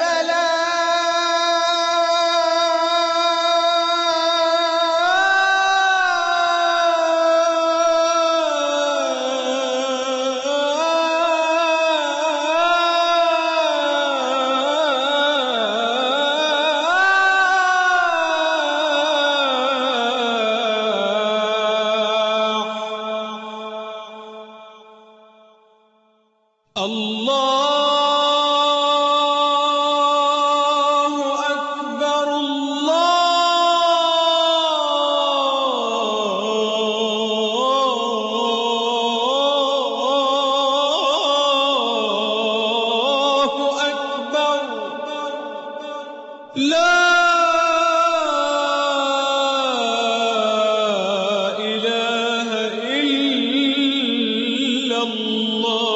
الله أكبر الله أكبر لا إله إلا الله.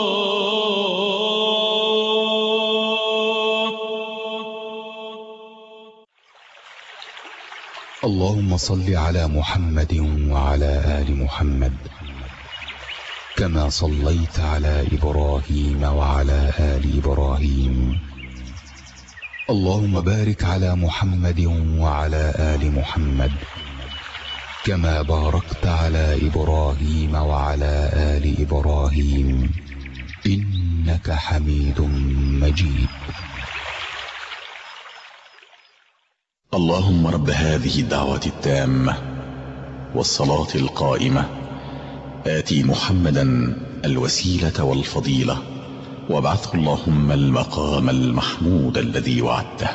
اللهم صل على محمد وعلى آل محمد كما صليت على إبراهيم وعلى آل إبراهيم. اللهم بارك على محمد وعلى آل محمد كما باركت على إبراهيم وعلى آل إبراهيم إنك حميد مجيد. اللهم رب هذه الدعوة التامة والصلاة القائمة آتي محمدا الوسيلة والفضيلة وابعثه اللهم المقام المحمود الذي وعدته.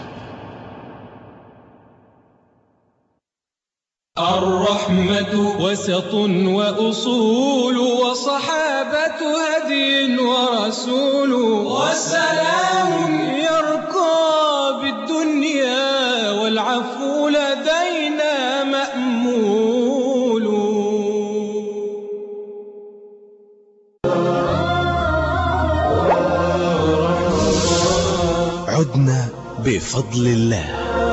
الرحمة وسط وأصول وصحابة هدي ورسول والسلام يرقى بالدنيا والعفو لدينا مأمول. عدنا بفضل الله.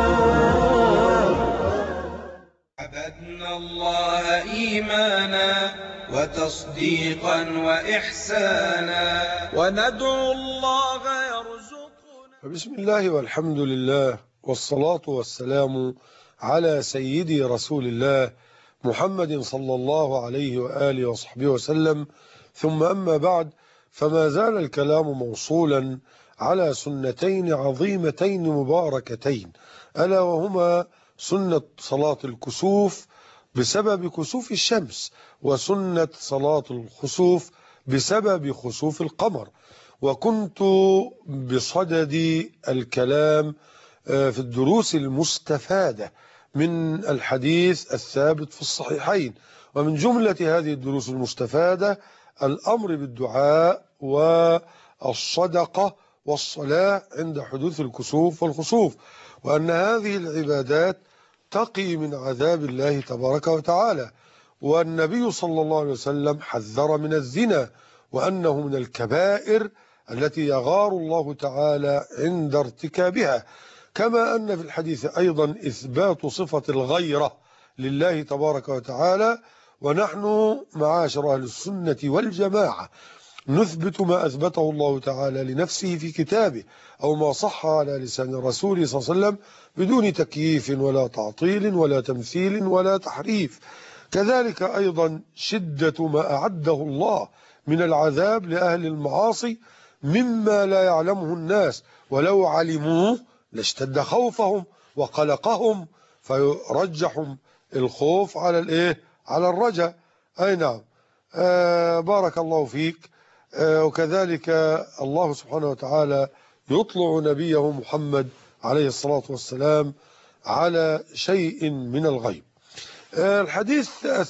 عبدنا الله إيمانا وتصديقا وإحسانا وندعو الله يرزقنا. بسم الله والحمد لله والصلاة والسلام على سيدي رسول الله محمد صلى الله عليه وآله وصحبه وسلم، ثم أما بعد، فما زال الكلام موصولا على سنتين عظيمتين مباركتين، ألا وهما سنة صلاة الكسوف بسبب كسوف الشمس، وسنة صلاة الخسوف بسبب خسوف القمر. وكنت بصدد الكلام في الدروس المستفادة من الحديث الثابت في الصحيحين، ومن جملة هذه الدروس المستفادة الأمر بالدعاء والصدقة والصلاة عند حدوث الكسوف والخسوف، وأن هذه العبادات تقي من عذاب الله تبارك وتعالى. والنبي صلى الله عليه وسلم حذر من الزنا، وأنه من الكبائر التي يغار الله تعالى عند ارتكابها، كما أن في الحديث أيضا إثبات صفة الغيرة لله تبارك وتعالى. ونحن معاشر أهل السنة والجماعة نثبت ما أثبته الله تعالى لنفسه في كتابه أو ما صح على لسان رسوله صلى الله عليه وسلم بدون تكييف ولا تعطيل ولا تمثيل ولا تحريف. كذلك أيضا شدة ما أعده الله من العذاب لأهل المعاصي مما لا يعلمه الناس، ولو علموه لاشتد خوفهم وقلقهم، فيرجحهم الخوف على الايه، على الرجاء. اي نعم. بارك الله فيك. وكذلك الله سبحانه وتعالى يطلع نبيه محمد عليه الصلاة والسلام على شيء من الغيب. الحديث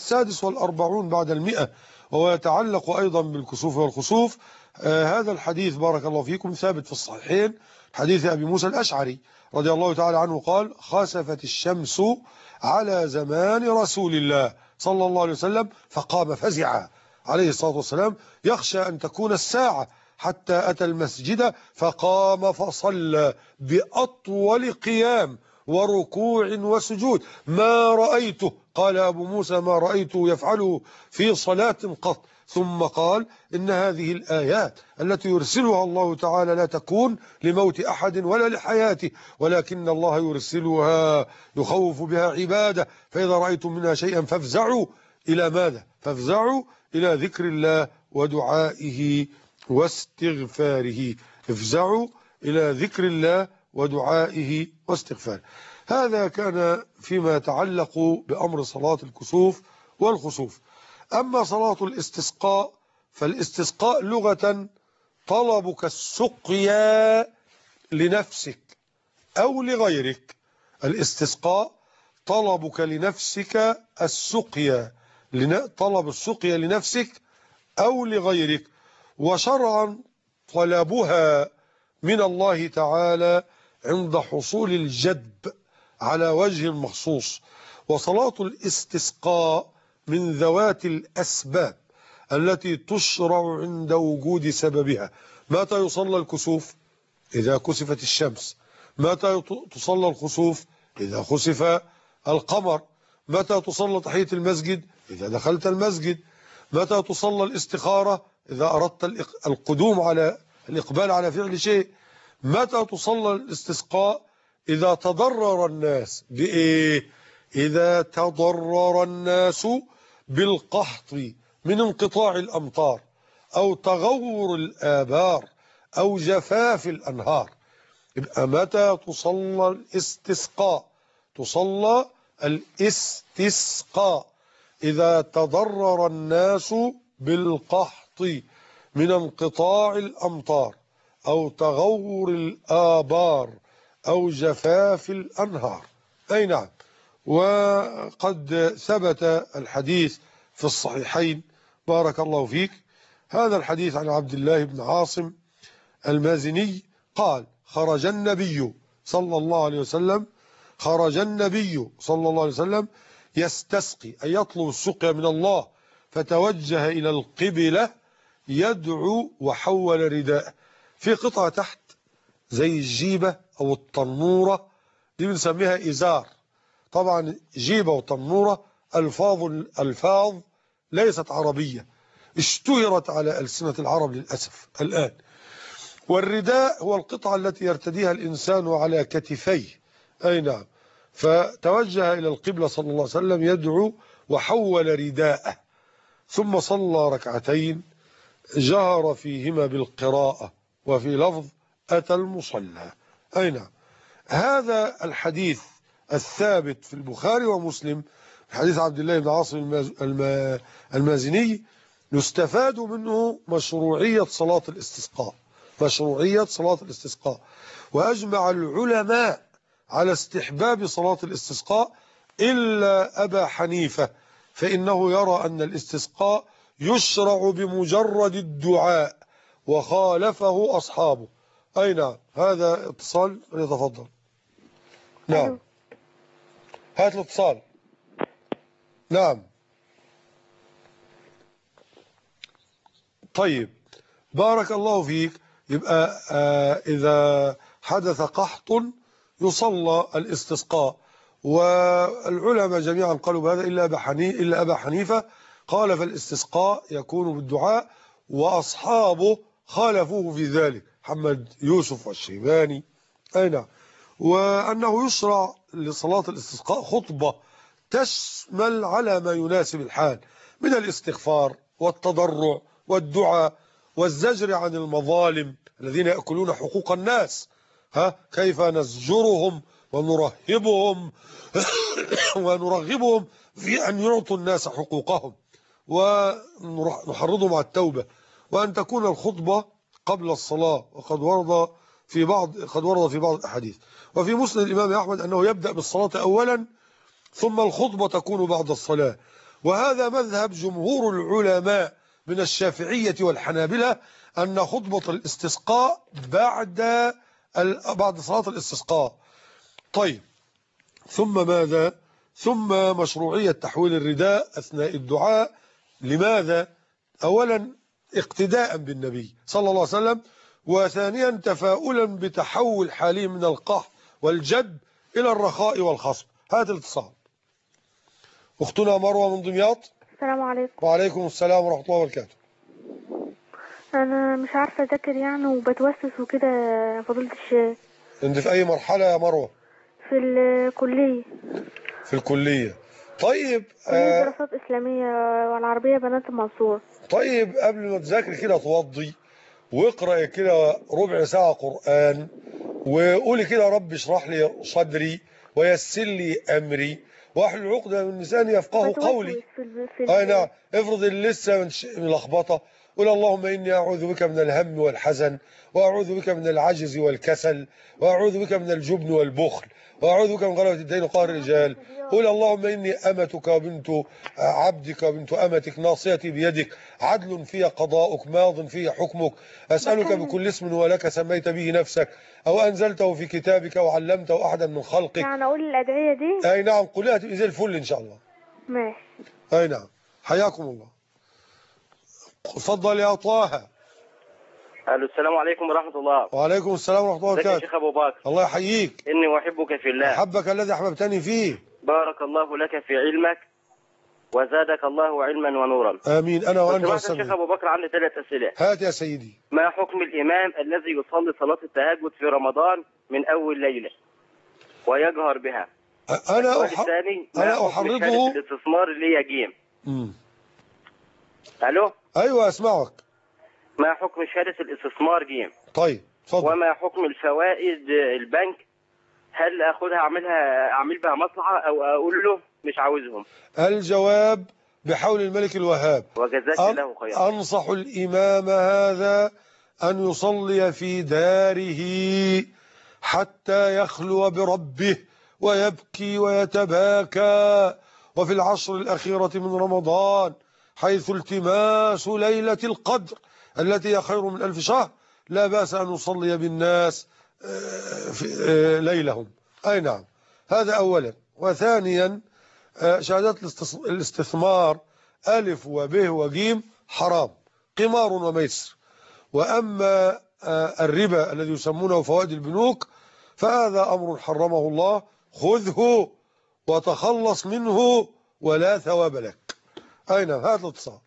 46 بعد 100، وهو يتعلق أيضا بالكسوف والخسوف. هذا الحديث بارك الله فيكم ثابت في الصحيحين، حديث أبي موسى الأشعري رضي الله تعالى عنه قال: خسفت الشمس على زمان رسول الله صلى الله عليه وسلم فقام فزعا عليه الصلاة والسلام يخشى أن تكون الساعة، حتى أتى المسجد فقام فصلى بأطول قيام وركوع وسجود ما رأيته، قال أبو موسى ما رأيته يفعله في صلاة قط. ثم قال: إن هذه الآيات التي يرسلها الله تعالى لا تكون لموت أحد ولا لحياته، ولكن الله يرسلها يخوف بها عباده، فإذا رأيتم منها شيئا فافزعوا إلى ماذا؟ فافزعوا إلى ذكر الله ودعائه واستغفاره. افزعوا إلى ذكر الله ودعائه واستغفاره. هذا كان فيما يتعلق بأمر صلاة الكسوف والخسوف. أما صلاة الاستسقاء فالاستسقاء لغة طلبك السقيا لنفسك أو لغيرك. الاستسقاء طلبك لنفسك السقيا، طلب السقيا لنفسك أو لغيرك، وشرعا طلبها من الله تعالى عند حصول الجدب على وجه مخصوص. وصلاة الاستسقاء من ذوات الأسباب التي تشرع عند وجود سببها. متى يصلى الكسوف؟ إذا كسفت الشمس. متى تصلى الخسوف؟ إذا خسف القمر. متى تصلى تحية المسجد؟ إذا دخلت المسجد. متى تصلى الاستخارة؟ إذا أردت الإقبال على فعل شيء. متى تصلى الاستسقاء؟ إذا تضرر الناس بإيه؟ إذا تضرر الناس بالقحط من انقطاع الأمطار أو تغور الآبار أو جفاف الأنهار. يبقى متى تصلى الاستسقاء؟ تصلى الاستسقاء إذا تضرر الناس بالقحط من انقطاع الأمطار أو تغور الآبار أو جفاف الأنهار. أي نعم. وقد ثبت الحديث في الصحيحين بارك الله فيك. هذا الحديث عن عبد الله بن عاصم المازني قال: خرج النبي صلى الله عليه وسلم يستسقي، أي يطلب السقيا من الله، فتوجه إلى القبلة يدعو وحول رداءه. في قطعة تحت زي الجيبة أو التنورة، دي بنسميها إزار. طبعا جيبة وتنورة ألفاظ ليست عربية، اشتهرت على ألسنة العرب للأسف الآن. والرداء هو القطعة التي يرتديها الإنسان على كتفيه. أي نعم. فتوجه إلى القبلة صلى الله عليه وسلم يدعو وحول رداءه، ثم صلى ركعتين جهر فيهما بالقراءة، وفي لفظ أتى المصلى. أي نعم. هذا الحديث الثابت في البخاري ومسلم، حديث عبد الله بن عاصم المازني، يستفاد منه مشروعية صلاة الاستسقاء. وأجمع العلماء على استحباب صلاة الاستسقاء إلا أبا حنيفة، فإنه يرى أن الاستسقاء يشرع بمجرد الدعاء، وخالفه أصحابه. أي نعم. هذا اتصال، يتفضل. نعم. هات الاتصال. نعم. طيب بارك الله فيك. يبقى إذا حدث قحط يصلى الاستسقاء، والعلماء جميعا قالوا بهذا إلا أبا حنيفة قال فالاستسقاء يكون بالدعاء، وأصحابه خالفوه في ذلك، محمد يوسف والشيباني. أي نعم. وأنه يشرع لصلاة الاستسقاء خطبة تشمل على ما يناسب الحال من الاستغفار والتضرع والدعاء والزجر عن المظالم الذين يأكلون حقوق الناس. كيف نزجرهم ونرهبهم ونرغبهم في أن يعطوا الناس حقوقهم، ونحرضهم على التوبة، وأن تكون الخطبة قبل الصلاة، وقد ورد في بعض الأحاديث. وفي مسند الإمام أحمد أنه يبدأ بالصلاة أولا ثم الخطبة تكون بعد الصلاة، وهذا مذهب جمهور العلماء من الشافعية والحنابلة، أن خطبة الاستسقاء بعد صلاة الاستسقاء. طيب، ثم ماذا؟ ثم مشروعية تحويل الرداء أثناء الدعاء. لماذا؟ أولا اقتداء بالنبي صلى الله عليه وسلم، وثانيا تفاؤلا بتحول حالهم من القحط والجد إلى الرخاء والخصب. هذا الاتصال. أختنا مروة من دمياط. السلام عليكم. وعليكم السلام ورحمة الله وبركاته. أنا مش عارفة أذاكر يعني وبتوسوس وكده يا فضيلة الشيخ. أنت في أي مرحلة يا مروة؟ في الكلية. في الكلية. طيب. كلية دراسات إسلامية والعربية بنات المنصور. طيب، قبل ما تذاكر كده توضي واقرأ كده ربع ساعة قرآن، وقولي كده رب اشرح لي صدري ويسر لي أمري واحلل عقدة من لساني يفقهوا قولي. أي نعم. افرض اللي لسه ملخبطة، قول اللهم إني أعوذ بك من الهم والحزن، وأعوذ بك من العجز والكسل، وأعوذ بك من الجبن والبخل، وأعوذ بك من غلبة الدين وقهر الرجال. قول اللهم إني أمتك وبنت عبدك وبنت أمتك ناصيتي بيدك، عدل في قضاؤك ماض في حكمك، أسألك بكل اسم ولك سميت به نفسك أو أنزلته في كتابك أو علمته أحدا من خلقك. يعني أقول الأدعية دي؟ أي نعم، قولها تبقى زي الفل إن شاء الله. ماشي. أي نعم. حياكم الله. تفضل يا طه. الو، السلام عليكم ورحمة الله. وعليكم السلام ورحمة الله وبركاته. ازيك يا شيخ أبو بكر؟ الله يحييك. إني أحبك في الله. أحبك الذي أحببتني فيه. بارك الله لك في علمك وزادك الله علما ونورا. آمين. أنا وأنت يا شيخ أبو بكر عندي 3 أسئلة. هات يا سيدي. ما حكم الإمام الذي يصلي صلاة التهجد في رمضان من أول ليلة ويجهر بها؟ أنا أحرضه الاستثمار اللي هي جيم. ألو. أيوة أسمعك. ما حكم شهادة الاستثمار جيم؟ طيب اتفضل. وما حكم الفوائد البنك؟ هل أخذها أعمل بها مصلحة أو أقول له مش عاوزهم؟ الجواب بحول الملك الوهاب. وجزاك الله خيرا. أنصح الإمام هذا أن يصلي في داره حتى يخلو بربه ويبكي ويتباكى، وفي العشر الأخيرة من رمضان حيث التماس ليلة القدر التي هي خير من 1000 شهر لا بأس أن يصلي بالناس ليلهم. أي نعم. هذا أولا. وثانيا شهادات الاستثمار ألف وب وجيم حرام، قمار وميسر. وأما الربا الذي يسمونه فوائد البنوك فهذا أمر حرمه الله، خذه وتخلص منه ولا ثواب لك. أين هذا الاتصال؟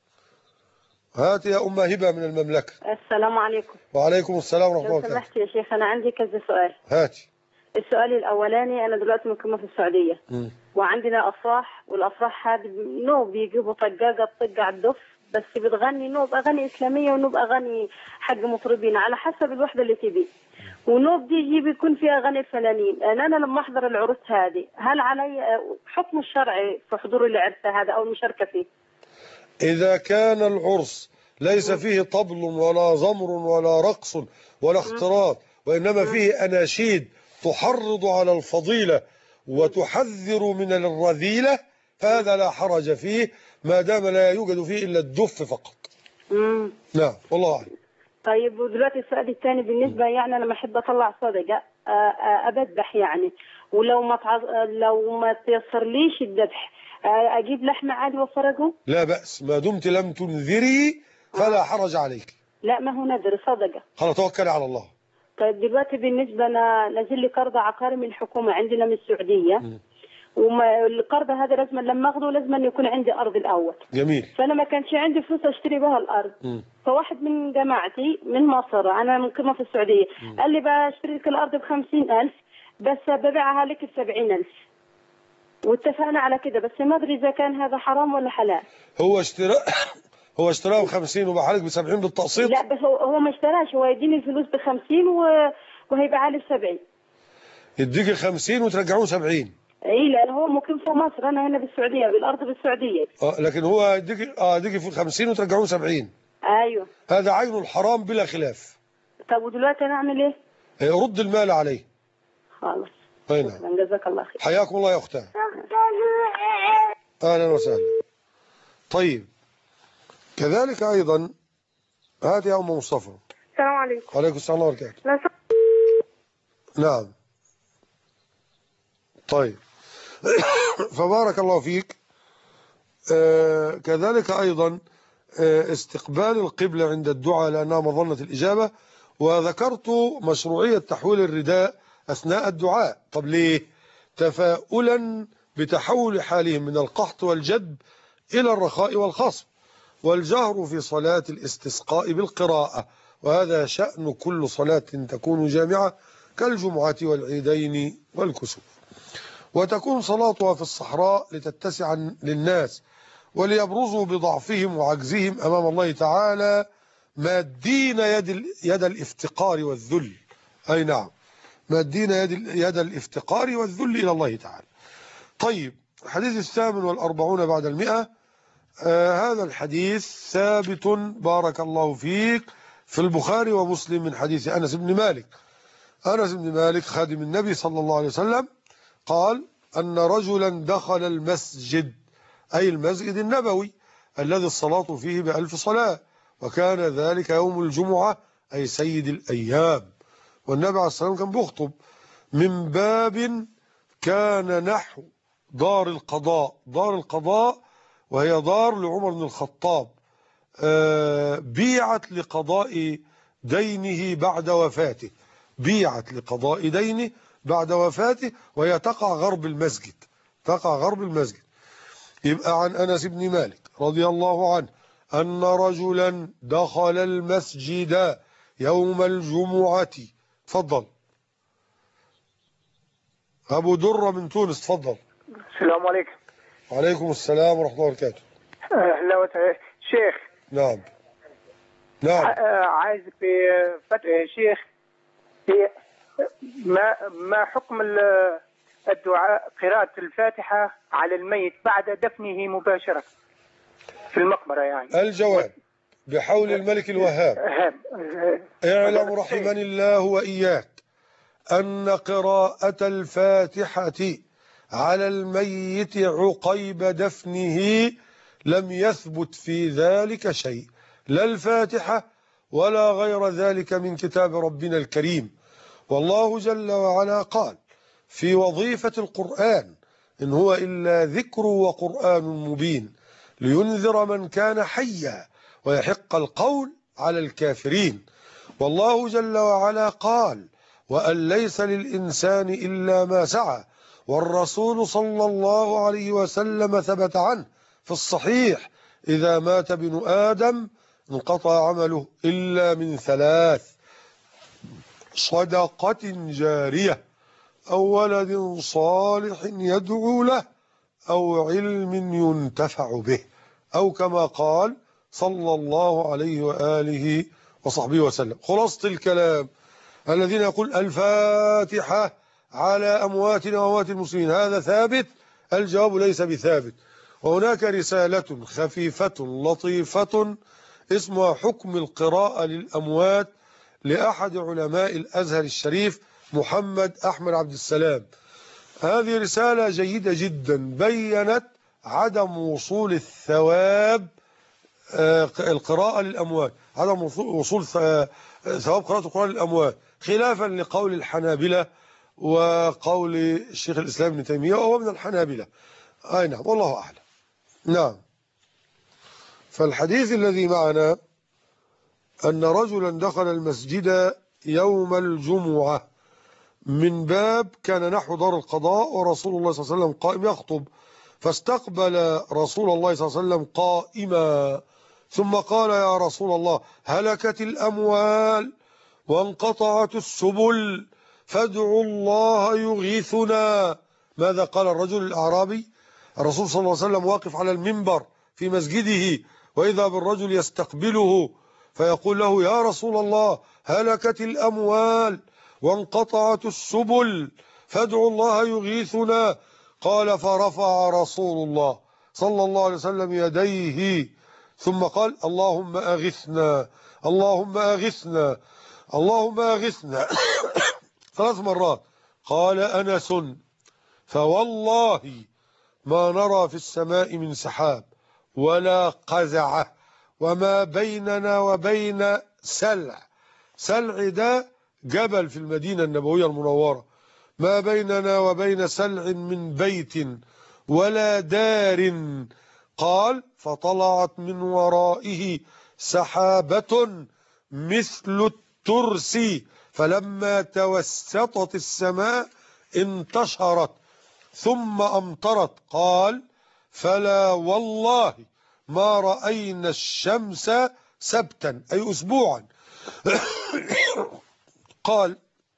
هات يا أم هبة من المملكة. السلام عليكم. وعليكم السلام ورحمة الله وبركاته. لو سمحت يا شيخ أنا عندي كذا سؤال. هاتي. السؤال الأولاني، أنا دلوقتي مقيمة في السعودية وعندنا أفراح، والأفراح هذه نوب بيجيبوا طقاقة تطق على الدف، بس بتغني نوب أغاني إسلامية ونوب أغاني حق مطربين على حسب الوحدة اللي تبي، ونوب دي بيكون فيها أغاني الفنانين. أنا لما أحضر العروس هذه هل علي حكم الشرعي في حضور العرس هذا أو المشاركة فيه؟ إذا كان العرس ليس فيه طبل ولا زمر ولا رقص ولا اختلاط، وإنما فيه أناشيد تحرض على الفضيلة وتحذر من الرذيلة، فهذا لا حرج فيه ما دام لا يوجد فيه إلا الدف فقط. نعم والله أعلم. طيب ودلوقتي السؤال الثاني بالنسبة يعني أنا بحب أطلع صدقة أبذبح يعني، ولو ما تيسرليش الذبح أجيب لحمة عادي وأفرجه؟ لا بأس ما دمت لم تنذري فلا حرج عليك. لا ما هو نذر صدقة. خلاص توكلي على الله. طيب دلوقتي بالنسبة أنا نزل لي قرض عقاري من الحكومة عندنا من السعودية، والقرض هذا لازم لما اخذه لازم يكون عندي ارض الاول. جميل. فانا ما كانش عندي فلوس اشتري بها الارض. فواحد من جماعتي من مصر، انا مقيمه في السعوديه، قال لي بشتري لك الارض ب50,000 بس ببيعها لك ب70,000. واتفقنا على كده، بس ما ادري اذا كان هذا حرام ولا حلال. هو اشتراها ب50 وباعها لك ب70 بالتقسيط؟ لا بس هو ما اشتراش، هو يديني الفلوس ب50 وهيبيعها لي ب70. يديك 50 وترجعوه 70؟ اي لان هو مقيم في مصر، انا هنا بالسعوديه بالارض بالسعوديه. لكن هو يديك في 50 وترجعوه 70. ايوه هذا عين الحرام بلا خلاف. طب ودلوقتي انا اعمل ايه؟ رد المال عليه. خلاص. نعم. جزاك الله خير. حياكم الله يا اختاه. اهلا وسهلا. طيب كذلك ايضا هات يا ام مصطفى. السلام عليكم. وعليكم السلام ورحمه الله وبركاته. نعم. طيب فبارك الله فيك. كذلك أيضا استقبال القبلة عند الدعاء لأنها مظنة الإجابة. وذكرت مشروعية تحويل الرداء أثناء الدعاء. طب ليه؟ تفاؤلا بتحول حالهم من القحط والجدب إلى الرخاء والخصب، والجهر في صلاة الاستسقاء بالقراءة، وهذا شأن كل صلاة تكون جامعة كالجمعة والعيدين والكسوف. وتكون صلاتها في الصحراء لتتسع للناس وليبرزوا بضعفهم وعجزهم أمام الله تعالى مادين يد الافتقار والذل. أي نعم، مادين يد الافتقار والذل إلى الله تعالى. طيب الحديث 48 بعد 100. هذا الحديث ثابت بارك الله فيك في البخاري ومسلم من حديث أنس بن مالك. أنس بن مالك خادم النبي صلى الله عليه وسلم قال أن رجلا دخل المسجد، أي المسجد النبوي الذي الصلاة فيه ب1000 صلاة، وكان ذلك يوم الجمعة أي سيد الأيام. والنبي عليه الصلاة والسلام كان بيخطب من باب كان نحو دار القضاء. دار القضاء وهي دار لعمر بن الخطاب، بيعت لقضاء دينه بعد وفاته. بيعت لقضاء دينه بعد وفاته، وهي تقع غرب المسجد. تقع غرب المسجد. يبقى عن أنس بن مالك رضي الله عنه أن رجلا دخل المسجد يوم الجمعة. تفضل أبو درة من تونس. تفضل. السلام عليكم. وعليكم السلام ورحمة الله وبركاته. أهلا شيخ. نعم نعم. عايزك في فتح شيخ، ما حكم الدعاء قراءة الفاتحة على الميت بعد دفنه مباشرة في المقبرة يعني؟ الجواب بحول الملك الوهاب. اعلم رحمني الله وإياك أن قراءة الفاتحة على الميت عقيب دفنه لم يثبت في ذلك شيء، لا الفاتحة ولا غير ذلك من كتاب ربنا الكريم. والله جل وعلا قال في وظيفة القرآن: إن هو إلا ذكر وقرآن مبين لينذر من كان حيا ويحق القول على الكافرين. والله جل وعلا قال: وأن ليس للإنسان إلا ما سعى. والرسول صلى الله عليه وسلم ثبت عنه في الصحيح: إذا مات ابن آدم انقطع عمله إلا من 3: صدقة جارية، أو ولد صالح يدعو له، أو علم ينتفع به، أو كما قال صلى الله عليه وآله وصحبه وسلم. خلاصة الكلام: الذين يقول الفاتحة على أمواتنا وأموات المسلمين هذا ثابت؟ الجواب ليس بثابت. وهناك رسالة خفيفة لطيفة اسمها حكم القراءة للأموات لأحد علماء الأزهر الشريف محمد أحمد عبد السلام. هذه رسالة جيدة جدا، بيّنت عدم وصول الثواب القراءة للأموات، عدم وصول ثواب قراءة القرآن للأموات، خلافا لقول الحنابلة وقول الشيخ الإسلام ابن تيمية وهو من الحنابلة. أي نعم، والله أعلم. نعم. فالحديث الذي معنا أن رجلا دخل المسجد يوم الجمعة من باب كان نحو دار القضاء ورسول الله صلى الله عليه وسلم قائم يخطب، فاستقبل رسول الله صلى الله عليه وسلم قائما ثم قال: يا رسول الله، هلكت الأموال وانقطعت السبل فادعوا الله يغيثنا. ماذا قال الرجل الأعرابي؟ الرسول صلى الله عليه وسلم واقف على المنبر في مسجده، وإذا بالرجل يستقبله فيقول له: يا رسول الله، هلكت الأموال وانقطعت السبل فادعوا الله يغيثنا. قال: فرفع رسول الله صلى الله عليه وسلم يديه ثم قال: اللهم أغثنا، اللهم أغثنا، اللهم أغثنا 3 مرات. قال أنس: فوالله ما نرى في السماء من سحاب ولا قزعة، وما بيننا وبين سلع. سلع ده جبل في المدينة النبوية المنورة. ما بيننا وبين سلع من بيت ولا دار. قال: فطلعت من ورائه سحابة مثل الترس، فلما توسطت السماء انتشرت ثم أمطرت. قال: فلا والله ما رأينا الشمس سبتا، أي أسبوعا. قال: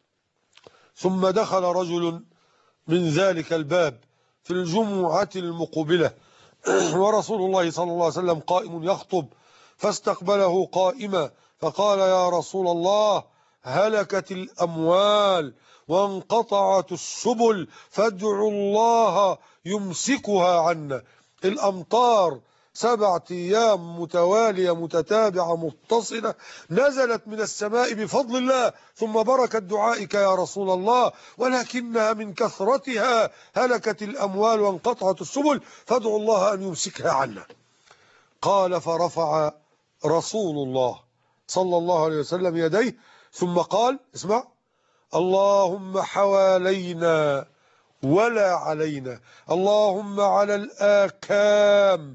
ثم دخل رجل من ذلك الباب في الجمعة المقبلة ورسول الله صلى الله عليه وسلم قائم يخطب، فاستقبله قائما فقال: يا رسول الله، هلكت الأموال وانقطعت السبل فادعوا الله يمسكها عنا. الأمطار 7 أيام متوالية متتابعة متصلة نزلت من السماء بفضل الله ثم بركة دعائك يا رسول الله، ولكنها من كثرتها هلكت الأموال وانقطعت السبل فادعوا الله أن يمسكها عنا. قال: فرفع رسول الله صلى الله عليه وسلم يديه ثم قال: اسمع: اللهم حوالينا ولا علينا، اللهم على الآكام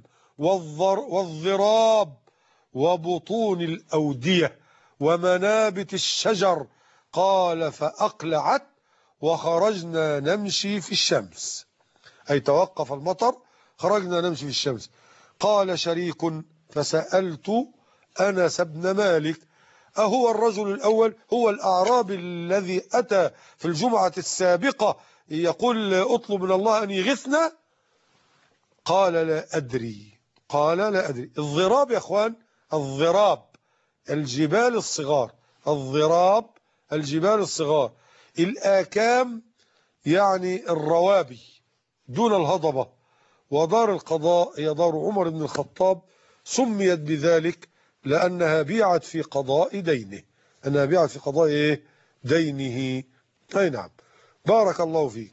والضراب وبطون الأودية ومنابت الشجر. قال: فأقلعت وخرجنا نمشي في الشمس، أي توقف المطر خرجنا نمشي في الشمس. قال شريك: فسألت أنس بن مالك: أهو الرجل الأول هو الأعرابي الذي أتى في الجمعة السابقة يقول اطلب من الله أن يغثنا؟ قال: لا أدري. قال: لا أدري. الضراب يا أخوان، الضراب الجبال الصغار، الضراب الجبال الصغار. الآكام يعني الروابي دون الهضبة. ودار القضاء هي دار عمر بن الخطاب، سميت بذلك لأنها بيعت في قضاء دينه، أنها بيعت في قضاء إيه؟ دينه. أي نعم. بارك الله فيك.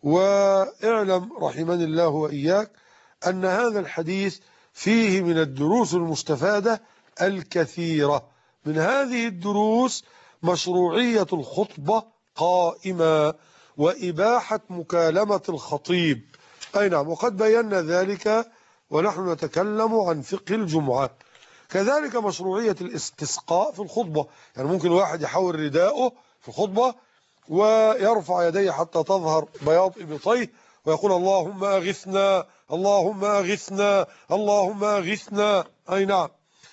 واعلم رحمني الله وإياك أن هذا الحديث فيه من الدروس المستفادة الكثيرة. من هذه الدروس مشروعية الخطبة قائمة وإباحة مكالمة الخطيب. أي نعم. وقد بينا ذلك ونحن نتكلم عن فقه الجمعة. كذلك مشروعية الاستسقاء في الخطبة، يعني ممكن واحد يحول رداءه في الخطبة ويرفع يديه حتى تظهر بياض إبطيه ويقول: اللهم أغثنا، اللهم أغثنا، اللهم أغثنا. أي نعم.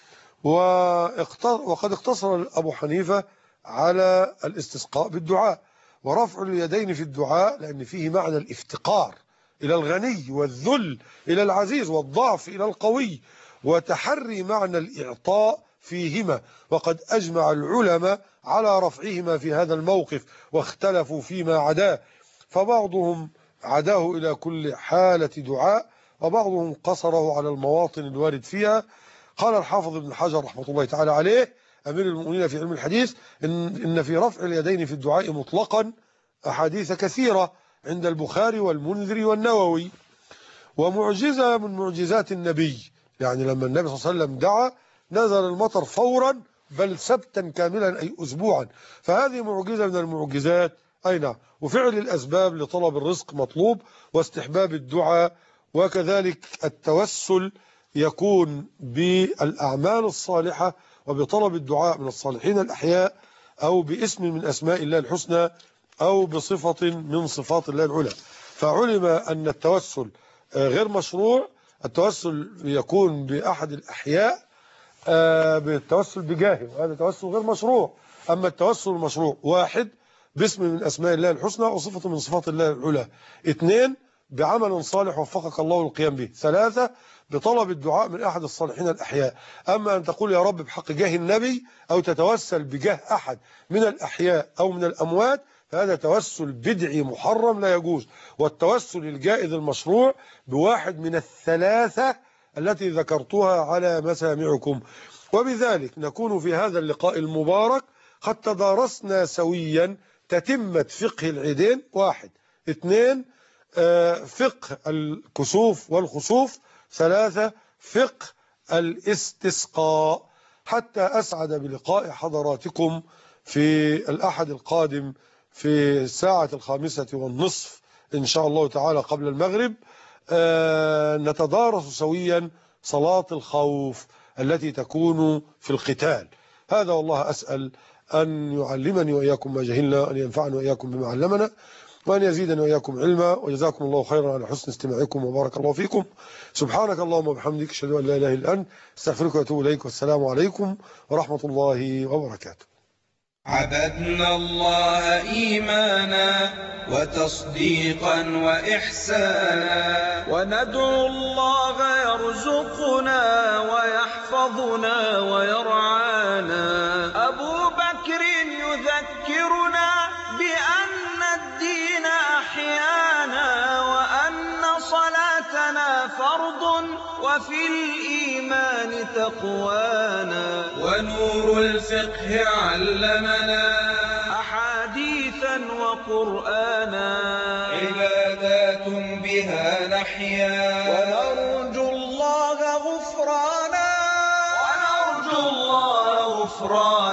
وقد اقتصر أبو حنيفة على الاستسقاء بالدعاء ورفع اليدين في الدعاء، لأن فيه معنى الافتقار إلى الغني والذل إلى العزيز والضعف إلى القوي، وتحري معنى الإعطاء فيهما. وقد أجمع العلماء على رفعهما في هذا الموقف واختلفوا فيما عداه، فبعضهم عداه إلى كل حالة دعاء وبعضهم قصره على المواطن الوارد فيها. قال الحافظ ابن حجر رحمة الله تعالى عليه أمير المؤمنين في علم الحديث إن في رفع اليدين في الدعاء مطلقا أحاديث كثيرة عند البخاري والمنذري والنووي. ومعجزة من معجزات النبي، يعني لما النبي صلى الله عليه وسلم دعا نزل المطر فورا بل سبتا كاملا أي أسبوعا، فهذه معجزة من المعجزات. أي نعم. وفعل الأسباب لطلب الرزق مطلوب، واستحباب الدعاء، وكذلك التوسل يكون بالأعمال الصالحة وبطلب الدعاء من الصالحين الأحياء أو باسم من أسماء الله الحسنى أو بصفة من صفات الله العلى. فعلم أن التوسل غير مشروع. التوسل يكون بأحد الأحياء بالتوسل بجاهه، وهذا توسل غير مشروع. أما التوسل المشروع: واحد، باسم من أسماء الله الحسنى وصفة من صفات الله العلى. اثنين، بعمل صالح وفقك الله للقيام به. ثلاثة، بطلب الدعاء من أحد الصالحين الأحياء. أما أن تقول يا رب بحق جاه النبي أو تتوسل بجاه أحد من الأحياء أو من الأموات، فهذا توسل بدعي محرم لا يجوز. والتوسل الجائز المشروع بواحد من الثلاثة التي ذكرتها على مسامعكم. وبذلك نكون في هذا اللقاء المبارك قد تدارسنا سويا تتمة فقه العيدين: واحد. اثنين، فقه الكسوف والخسوف. ثلاثة، فقه الاستسقاء. حتى أسعد بلقاء حضراتكم في الأحد القادم في الساعة 5:30 إن شاء الله تعالى قبل المغرب، نتدارس سويا صلاة الخوف التي تكون في القتال. هذا والله أسأل أن يعلمني وإياكم ما جهلنا، أن ينفعني وإياكم بما علمنا، وأن يزيدني وإياكم علما. وجزاكم الله خيرا على حسن استماعكم وبارك الله فيكم. سبحانك اللهم وبحمدك، أشهد أن لا إله إلا أنت، استغفرك وأتوب إليك. والسلام عليكم ورحمة الله وبركاته. عبدنا الله إيمانا وتصديقا وإحسانا، وندعو الله يرزقنا ويحفظنا ويرعانا. أبو بكر يذكرنا بأن الدين أحيانا، وأن صلاتنا فرض وفي الإيمان تقوانا. ونور الفقه علمنا أحاديثا وقرآنا، عبادات بها نحيا ونرجو الله غفرانا.